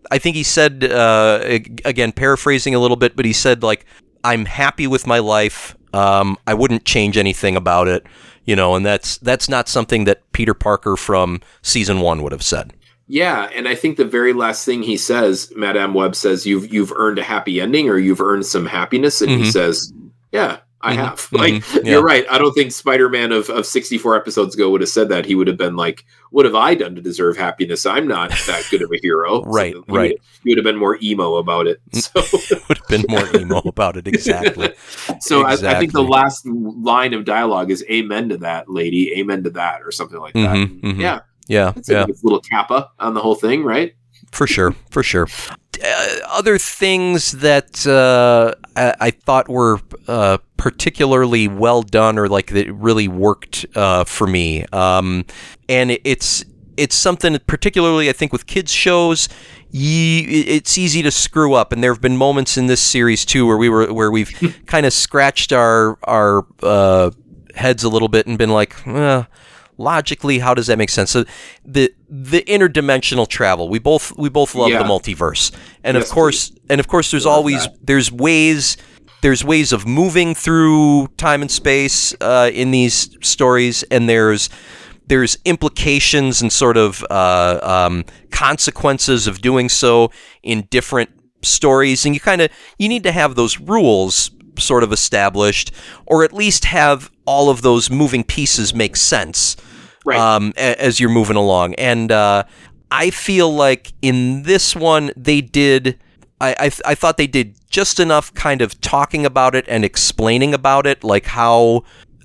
again, paraphrasing a little bit, but he said, like, I'm happy with my life. I wouldn't change anything about it, and that's not something that Peter Parker from season 1 would have said. Yeah, and I think the very last thing he says, Madame Web says, you've earned a happy ending, or you've earned some happiness, and he says, yeah, I have. Like, you're right. I don't think Spider-Man of 64 episodes ago would have said that. He would have been like, what have I done to deserve happiness? I'm not that good of a hero. Right. He would have been more emo about it. So would have been more emo about it. Exactly. So exactly. I think the last line of dialogue is "Amen to that, lady. Amen to that," or something like that. Yeah. It's a little kappa on the whole thing, right? For sure. Other things that I thought were particularly well done, or like that really worked for me, and it's something particularly, I think, with kids shows. It's easy to screw up, and there have been moments in this series too where we've kind of scratched our heads a little bit and been like, logically, how does that make sense? So the interdimensional travel, we both love the multiverse, and of course there's ways of moving through time and space in these stories, and there's implications and sort of consequences of doing so in different stories, and you need to have those rules sort of established, or at least have all of those moving pieces make sense. Right. As you're moving along. And I feel like in this one they did, I thought they did just enough kind of talking about it and explaining about it, like how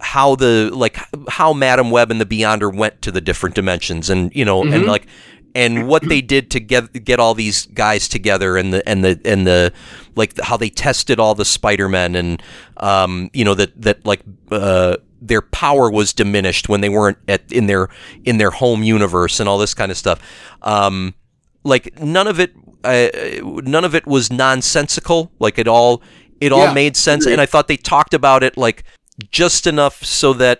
Madam Web and the Beyonder went to the different dimensions, and and what they did to get all these guys together, and the like how they tested all the Spider-Men, and their power was diminished when they weren't in their home universe, and all this kind of stuff. Like none of it was nonsensical. Like it all made sense, and I thought they talked about it like just enough so that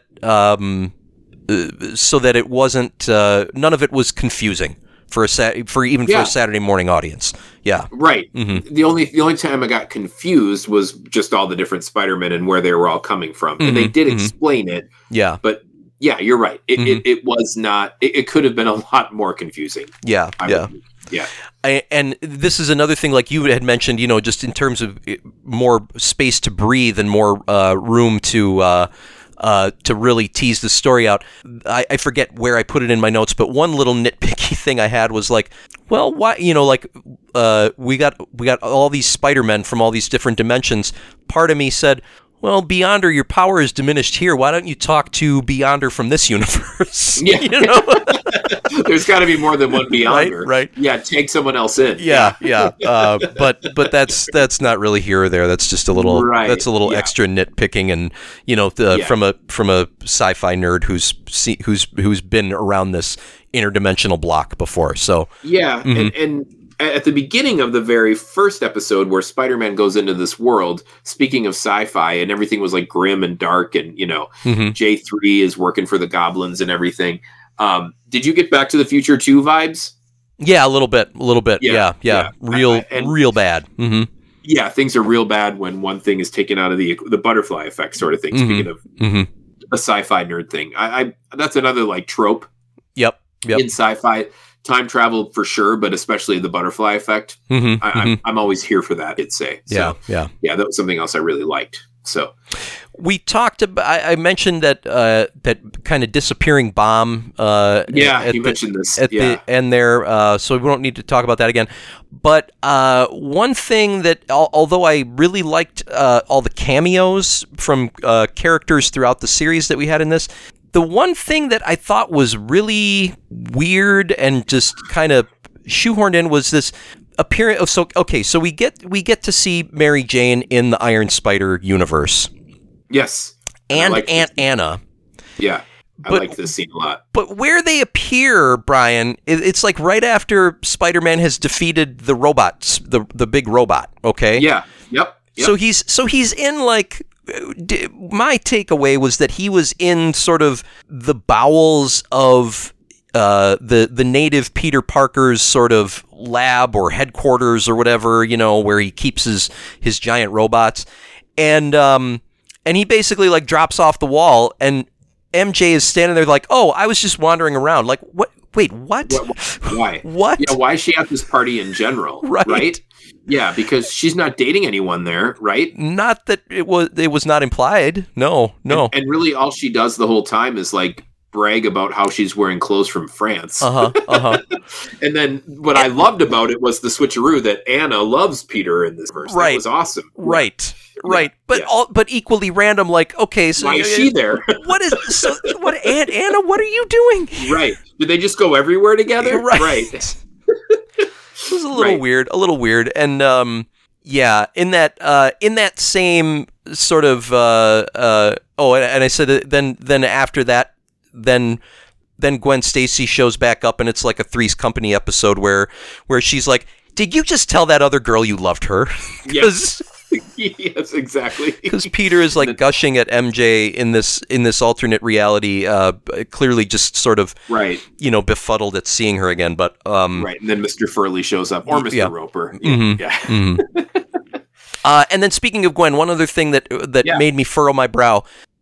it wasn't none of it was confusing for a Saturday morning audience. Yeah. Right. Mm-hmm. The only time I got confused was just all the different Spider-Men and where they were all coming from. Mm-hmm. And they did explain it. Yeah. But yeah, you're right. It was not, it could have been a lot more confusing. Yeah. Yeah. And this is another thing, like you had mentioned, just in terms of more space to breathe and more room to really tease the story out. I forget where I put it in my notes, but one little nitpicky thing I had was like, well, why, we got all these Spider-Men from all these different dimensions. Part of me said, well, Beyonder, your power is diminished here. Why don't you talk to Beyonder from this universe? Yeah. There's got to be more than one Beyonder. Right. Yeah, take someone else in. Yeah. But that's not really here or there. That's just a little extra nitpicking, and from a sci-fi nerd who's been around this interdimensional block before. So and at the beginning of the very first episode where Spider-Man goes into this world, speaking of sci-fi, and everything was like grim and dark, and J3 is working for the goblins and everything. Did you get Back to the Future 2 vibes? Yeah, a little bit. Yeah. Real bad. Mm-hmm. Yeah, things are real bad when one thing is taken out of the butterfly effect sort of thing. Speaking of a sci-fi nerd thing, I that's another like trope. Yep. In sci-fi. Time travel for sure, but especially the butterfly effect. I'm always here for that, I'd say. So, yeah, that was something else I really liked. So we talked about. I mentioned that kind of disappearing bomb. You mentioned this at the end there. So we don't need to talk about that again. But one thing that, although I really liked all the cameos from characters throughout the series that we had in this. The one thing that I thought was really weird and just kind of shoehorned in was this appearance. So we get to see Mary Jane in the Iron Spider universe. Yes, and Aunt Anna. Yeah, I like this scene a lot. But where they appear, Brian, it's like right after Spider-Man has defeated the robots, the big robot. Okay. Yeah. Yep. So he's in like my takeaway was that he was in sort of the bowels of the native Peter Parker's sort of lab or headquarters or whatever, where he keeps his giant robots, and he basically like drops off the wall, and MJ is standing there like, oh, I was just wandering around. Like, what? Wait, what? Why? What? Yeah, why is she at this party in general? Right? Yeah, because she's not dating anyone there, right? Not that it was not implied. No. And really all she does the whole time is like brag about how she's wearing clothes from France. And then what I loved about it was the switcheroo that Anna loves Peter in this verse. Right. That was awesome. Right. But equally random. Like, okay, so why is she there? What, Anna? What are you doing? Right? Did they just go everywhere together? Right. It was a little weird, and in that same sort of and I said then after that, then Gwen Stacy shows back up, and it's like a Three's Company episode where she's like, "Did you just tell that other girl you loved her?" Yes. Yes, exactly. Because Peter is like gushing at MJ in this alternate reality, clearly just sort of befuddled at seeing her again. But right, and then Mr. Furley shows up, or Mr. Roper. Mm-hmm. Yeah. Mm-hmm. And then speaking of Gwen, one other thing that made me furrow my brow,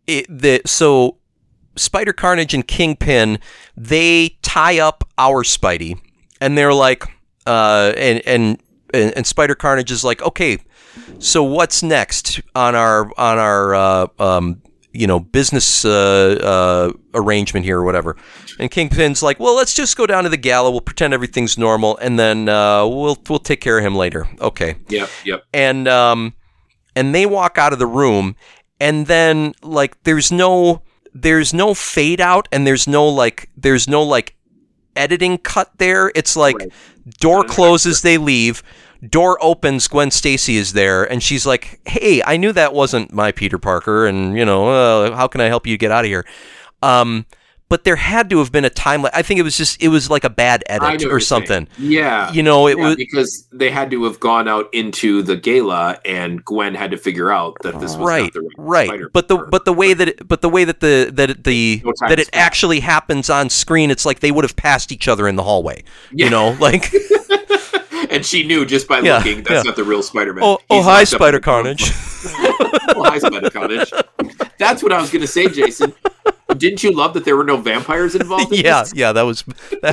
so Spider Carnage and Kingpin, they tie up our Spidey, and they're like, and Spider Carnage is like, okay, so what's next on our business arrangement here or whatever? And Kingpin's like, well, let's just go down to the gala. We'll pretend everything's normal, and then we'll take care of him later. Okay. Yep. And they walk out of the room, and then like there's no fade out, and there's no editing cut there. It's like door closes, they leave. Door opens, Gwen Stacy is there, and she's like, hey, I knew that wasn't my Peter Parker, and, how can I help you get out of here? But there had to have been a time, I think it was like a bad edit or something. Yeah. It was because they had to have gone out into the gala, and Gwen had to figure out that this was not the right Spider. But the way that it actually happens on screen, it's like they would have passed each other in the hallway. Like and she knew just by looking that's not the real Spider-Man. Oh, hi, Spider Carnage. Hi, Spider Carnage. That's what I was going to say, Jason. Didn't you love that there were no vampires involved in this? Yeah, that was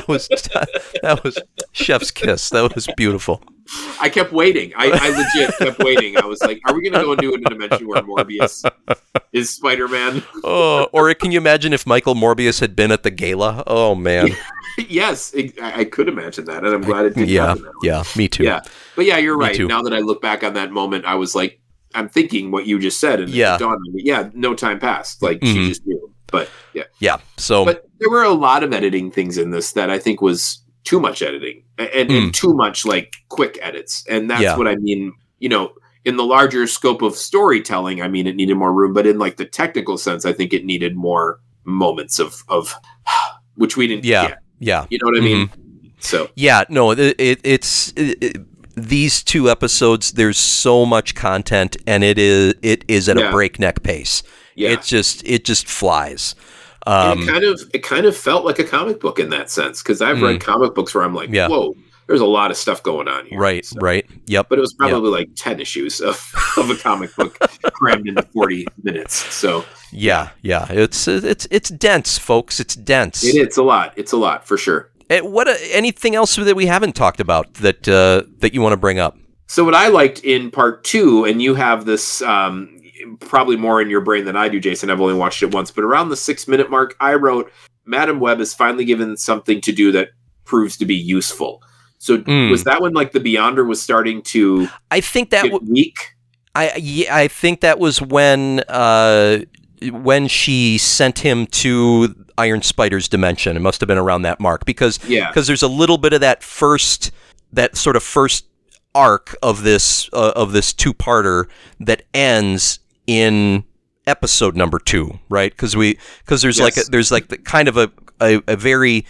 chef's kiss. That was beautiful. I kept waiting. I legit kept waiting. I was like, are we going to go into a dimension where Morbius is Spider-Man? Or can you imagine if Michael Morbius had been at the gala? Oh, man. Yes, I could imagine that, and I'm glad it didn't happen that way. Yeah, me too. Yeah, but yeah, you're right. Now that I look back on that moment, I was like, I'm thinking what you just said, and it dawned on me. Yeah, no time passed. Like, she just knew. But, yeah. Yeah, so... But there were a lot of editing things in this that I think was too much editing, and too much, like, quick edits. And that's what I mean, in the larger scope of storytelling, I mean, it needed more room, but in, like, the technical sense, I think it needed more moments of which we didn't get. Yeah. You know what I mean? So yeah, no, it's these two episodes. There's so much content, and it is at a breakneck pace. Yeah. It just flies. It kind of felt like a comic book in that sense, because I've read comic books where I'm like, whoa, there's a lot of stuff going on here. Right. Yep. But it was probably like 10 issues of a comic book crammed into 40 minutes. So yeah. It's dense, folks. It's dense. It's a lot. It's a lot for sure. Anything else that we haven't talked about that you want to bring up? So what I liked in part 2, and you have this probably more in your brain than I do, Jason. I've only watched it once, but around the 6-minute mark, I wrote, Madam Web is finally given something to do that proves to be useful. So was that when like the Beyonder was starting to get weak? I think that was when she sent him to Iron Spider's dimension. It must have been around that mark because there's a little bit of that sort of first arc of this two-parter that ends in episode number 2, right? Because there's like the kind of a very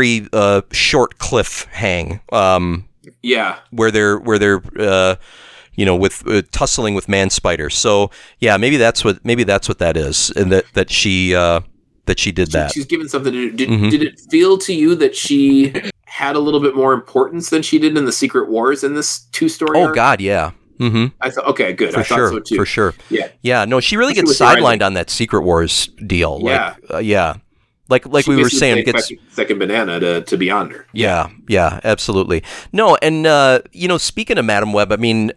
short cliff hang. Where they're with tussling with Man Spider. So yeah, maybe that's what that is, and that she did that. She's given something to do. Did it feel to you that she had a little bit more importance than she did in the Secret Wars in this 2-story arc? God, yeah. Mm-hmm. I thought, okay, good. I thought so too. For sure. Yeah. Yeah. No, she really gets sidelined on that Secret Wars deal. Yeah. Like we were saying, gets second banana to Beyond her. Yeah, absolutely. No, and speaking of Madam Web, I mean,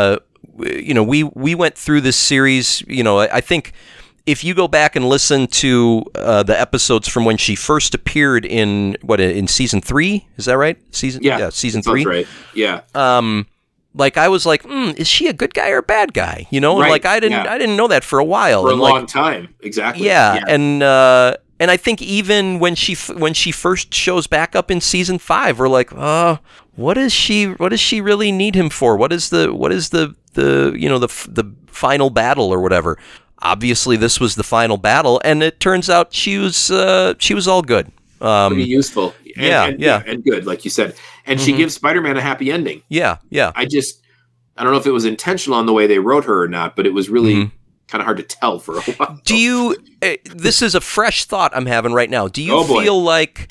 we went through this series. I think if you go back and listen to the episodes from when she first appeared in season 3, is that right? Season 3. That's right. Yeah. Like I was like, is she a good guy or a bad guy? And like I didn't know that for a while. For a long time, exactly. Yeah. And I think even when she first shows back up in season 5, we're like, what does she really need him for? What is the final battle or whatever? Obviously, this was the final battle, and it turns out she was all good. Pretty useful. And good, like you said. And she gives Spider-Man a happy ending. Yeah. I don't know if it was intentional on the way they wrote her or not, but it was really kind of hard to tell for a while. This is a fresh thought I'm having right now. Do you feel like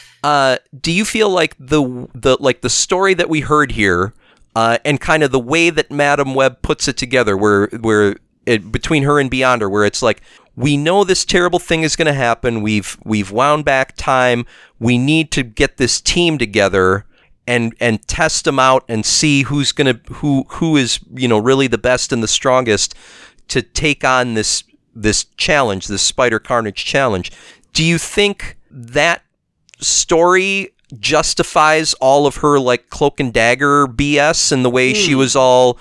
the story that we heard here, and kind of the way that Madam Web puts it together, where between her and Beyonder, where it's like, we know this terrible thing is going to happen. We've wound back time. We need to get this team together and test them out and see who is really the best and the strongest to take on this challenge, this Spider Carnage challenge. Do you think that story justifies all of her like cloak and dagger BS and the way she was all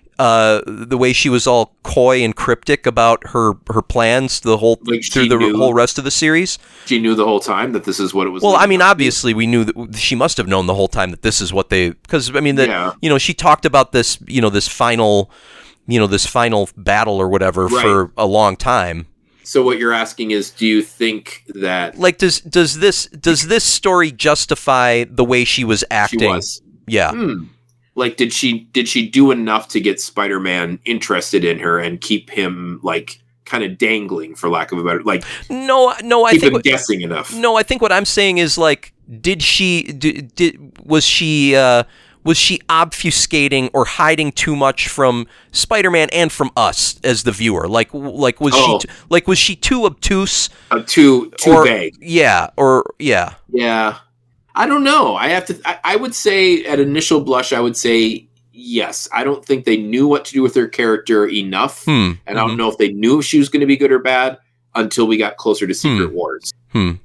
coy and cryptic about her plans whole rest of the series? She knew the whole time that this is what it was. Well, I mean, obviously we knew that she must have known the whole time that this is what because I mean she talked about this, this final battle or whatever for a long time. So what you're asking is, do you think that like does this story justify the way she was acting? She was. Yeah. Like, did she do enough to get Spider-Man interested in her and keep him like kind of dangling, for lack of a better No, I keep think him guessing enough. No, I think what I'm saying is like, was she obfuscating or hiding too much from Spider-Man and from us as the viewer? Was she too obtuse? Too vague. Yeah. Yeah. I don't know. I would say at initial blush, I would say yes. I don't think they knew what to do with her character enough. And I don't know if they knew if she was going to be good or bad until we got closer to Secret Wars. I'm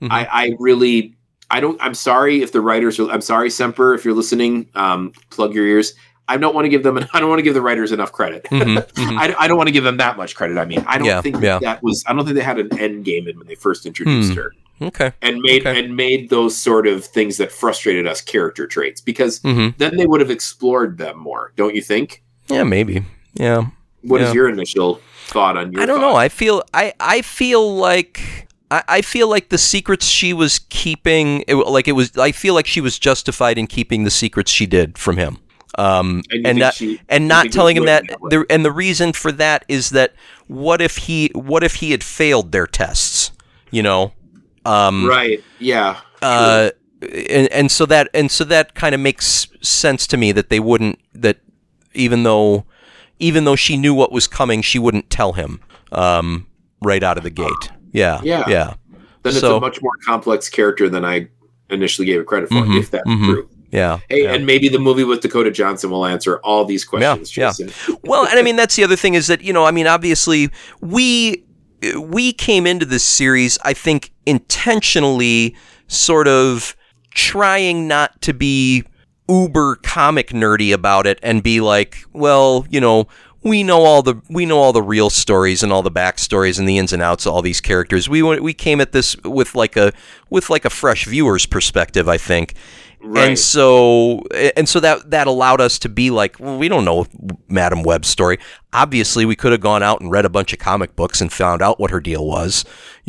sorry if the writers I'm sorry, Semper, if you're listening, plug your ears. I don't want to give the writers enough credit. I don't want to give them that much credit. I mean, I don't think I don't think they had an end game in when they first introduced her. Okay. And made those sort of things that frustrated us character traits, because then they would have explored them more, don't you think? Yeah, maybe. Yeah. What is your initial thought on your I don't know. I feel like the secrets she was keeping, I feel like she was justified in keeping the secrets she did from him. And not telling him that. And the reason for that is that what if he had failed their tests? Right. Yeah. And so that kind of makes sense to me that they wouldn't, that even though she knew what was coming, she wouldn't tell him right out of the gate. Yeah. Then it's a much more complex character than I initially gave it credit for, if that's true. Yeah. Hey, and maybe the movie with Dakota Johnson will answer all these questions. Jason. Well, and I mean, that's the other thing is that, obviously we came into this series, I think, intentionally sort of trying not to be uber comic nerdy about it and be like, well, we know all the real stories and all the backstories and the ins and outs of all these characters. We came at this with like a fresh viewer's perspective, I think. Right. And so that allowed us to be like, well, we don't know Madam Web's story. Obviously, we could have gone out and read a bunch of comic books and found out what her deal was,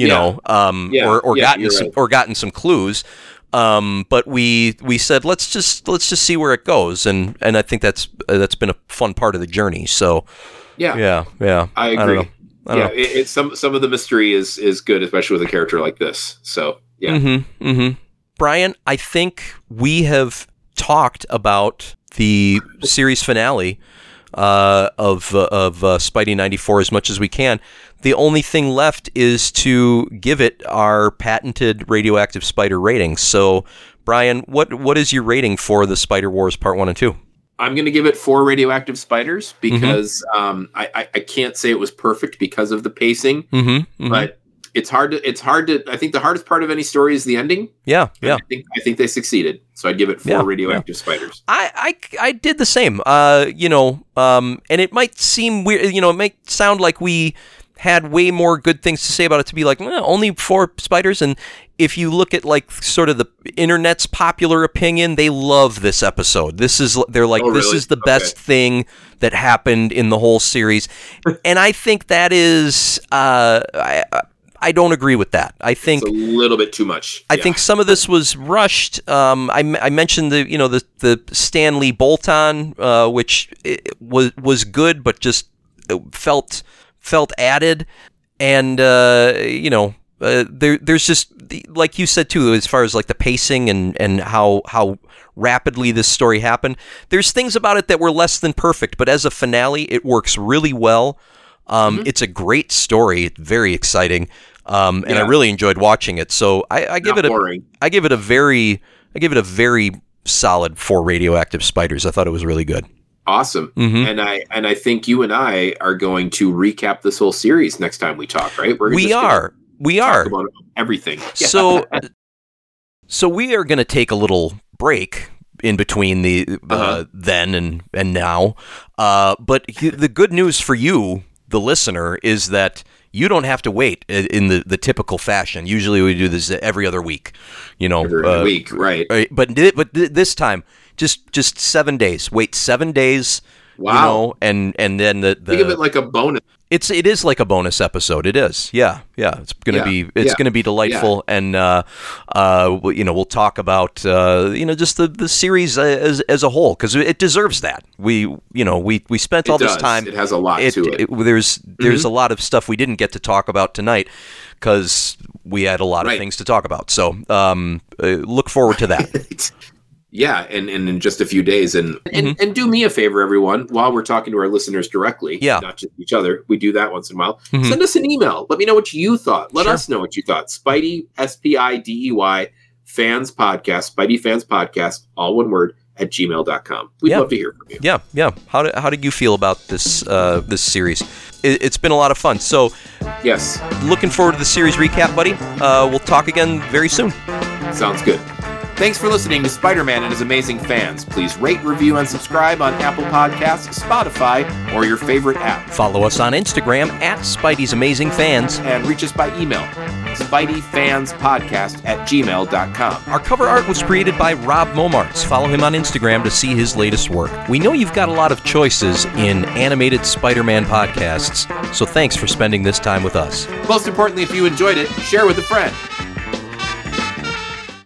or gotten some clues. But we said let's just see where it goes, and I think that's been a fun part of the journey. So yeah, I agree. It's some of the mystery is good, especially with a character like this. So yeah. Brian, I think we have talked about the series finale of Spidey 94 as much as we can. The only thing left is to give it our patented Radioactive Spider rating. So, Brian, what is your rating for the Spider Wars Part 1 and 2? I'm going to give it 4 radioactive spiders because I can't say it was perfect because of the pacing, but it's hard to. I think the hardest part of any story is the ending. Yeah. I think they succeeded. So I'd give it 4 radioactive spiders. I did the same. And it might seem weird. It might sound like we had way more good things to say about it to be like only 4 spiders. And if you look at like sort of the internet's popular opinion, they love this episode. This is the best thing that happened in the whole series. And I think that is I don't agree with that. I think it's a little bit too much. I think some of this was rushed. I mentioned the Stan Lee bolt-on, which was good, but just felt added. And there's just, like you said too, as far as like the pacing and how rapidly this story happened. There's things about it that were less than perfect, but as a finale, it works really well. It's a great story, very exciting, and I really enjoyed watching it. So I give it a very solid 4 radioactive spiders. I thought it was really good. Awesome, and I think you and I are going to recap this whole series next time we talk. Right? We are talk about everything. So we are going to take a little break in between the then and now. But the good news for you, the listener, is that you don't have to wait in the typical fashion. Usually we do this every other week, every other week, right? But this time, just 7 days. Wait 7 days. Wow. And then the think of it like a bonus. It is like a bonus episode. It is. Yeah. It's gonna be delightful, and we'll talk about just the series as a whole, because it deserves that. We spent all this time. It has a lot to it. There's a lot of stuff we didn't get to talk about tonight because we had a lot of things to talk about. So look forward to that. Yeah, and in just a few days. And do me a favor, everyone, while we're talking to our listeners directly, not just each other, we do that once in a while, send us an email. Let me know what you thought. Let us know what you thought. Spidey, SPIDEY, Fans Podcast, Spidey Fans Podcast, all one word, at gmail.com. We'd love to hear from you. Yeah. How did you feel about this series? It's been a lot of fun. So, yes, looking forward to the series recap, buddy. We'll talk again very soon. Sounds good. Thanks for listening to Spider-Man and His Amazing Fans. Please rate, review, and subscribe on Apple Podcasts, Spotify, or your favorite app. Follow us on Instagram at Spidey's Amazing Fans. And reach us by email, SpideyFansPodcast@gmail.com. Our cover art was created by Rob Momarts. Follow him on Instagram to see his latest work. We know you've got a lot of choices in animated Spider-Man podcasts, so thanks for spending this time with us. Most importantly, if you enjoyed it, share with a friend.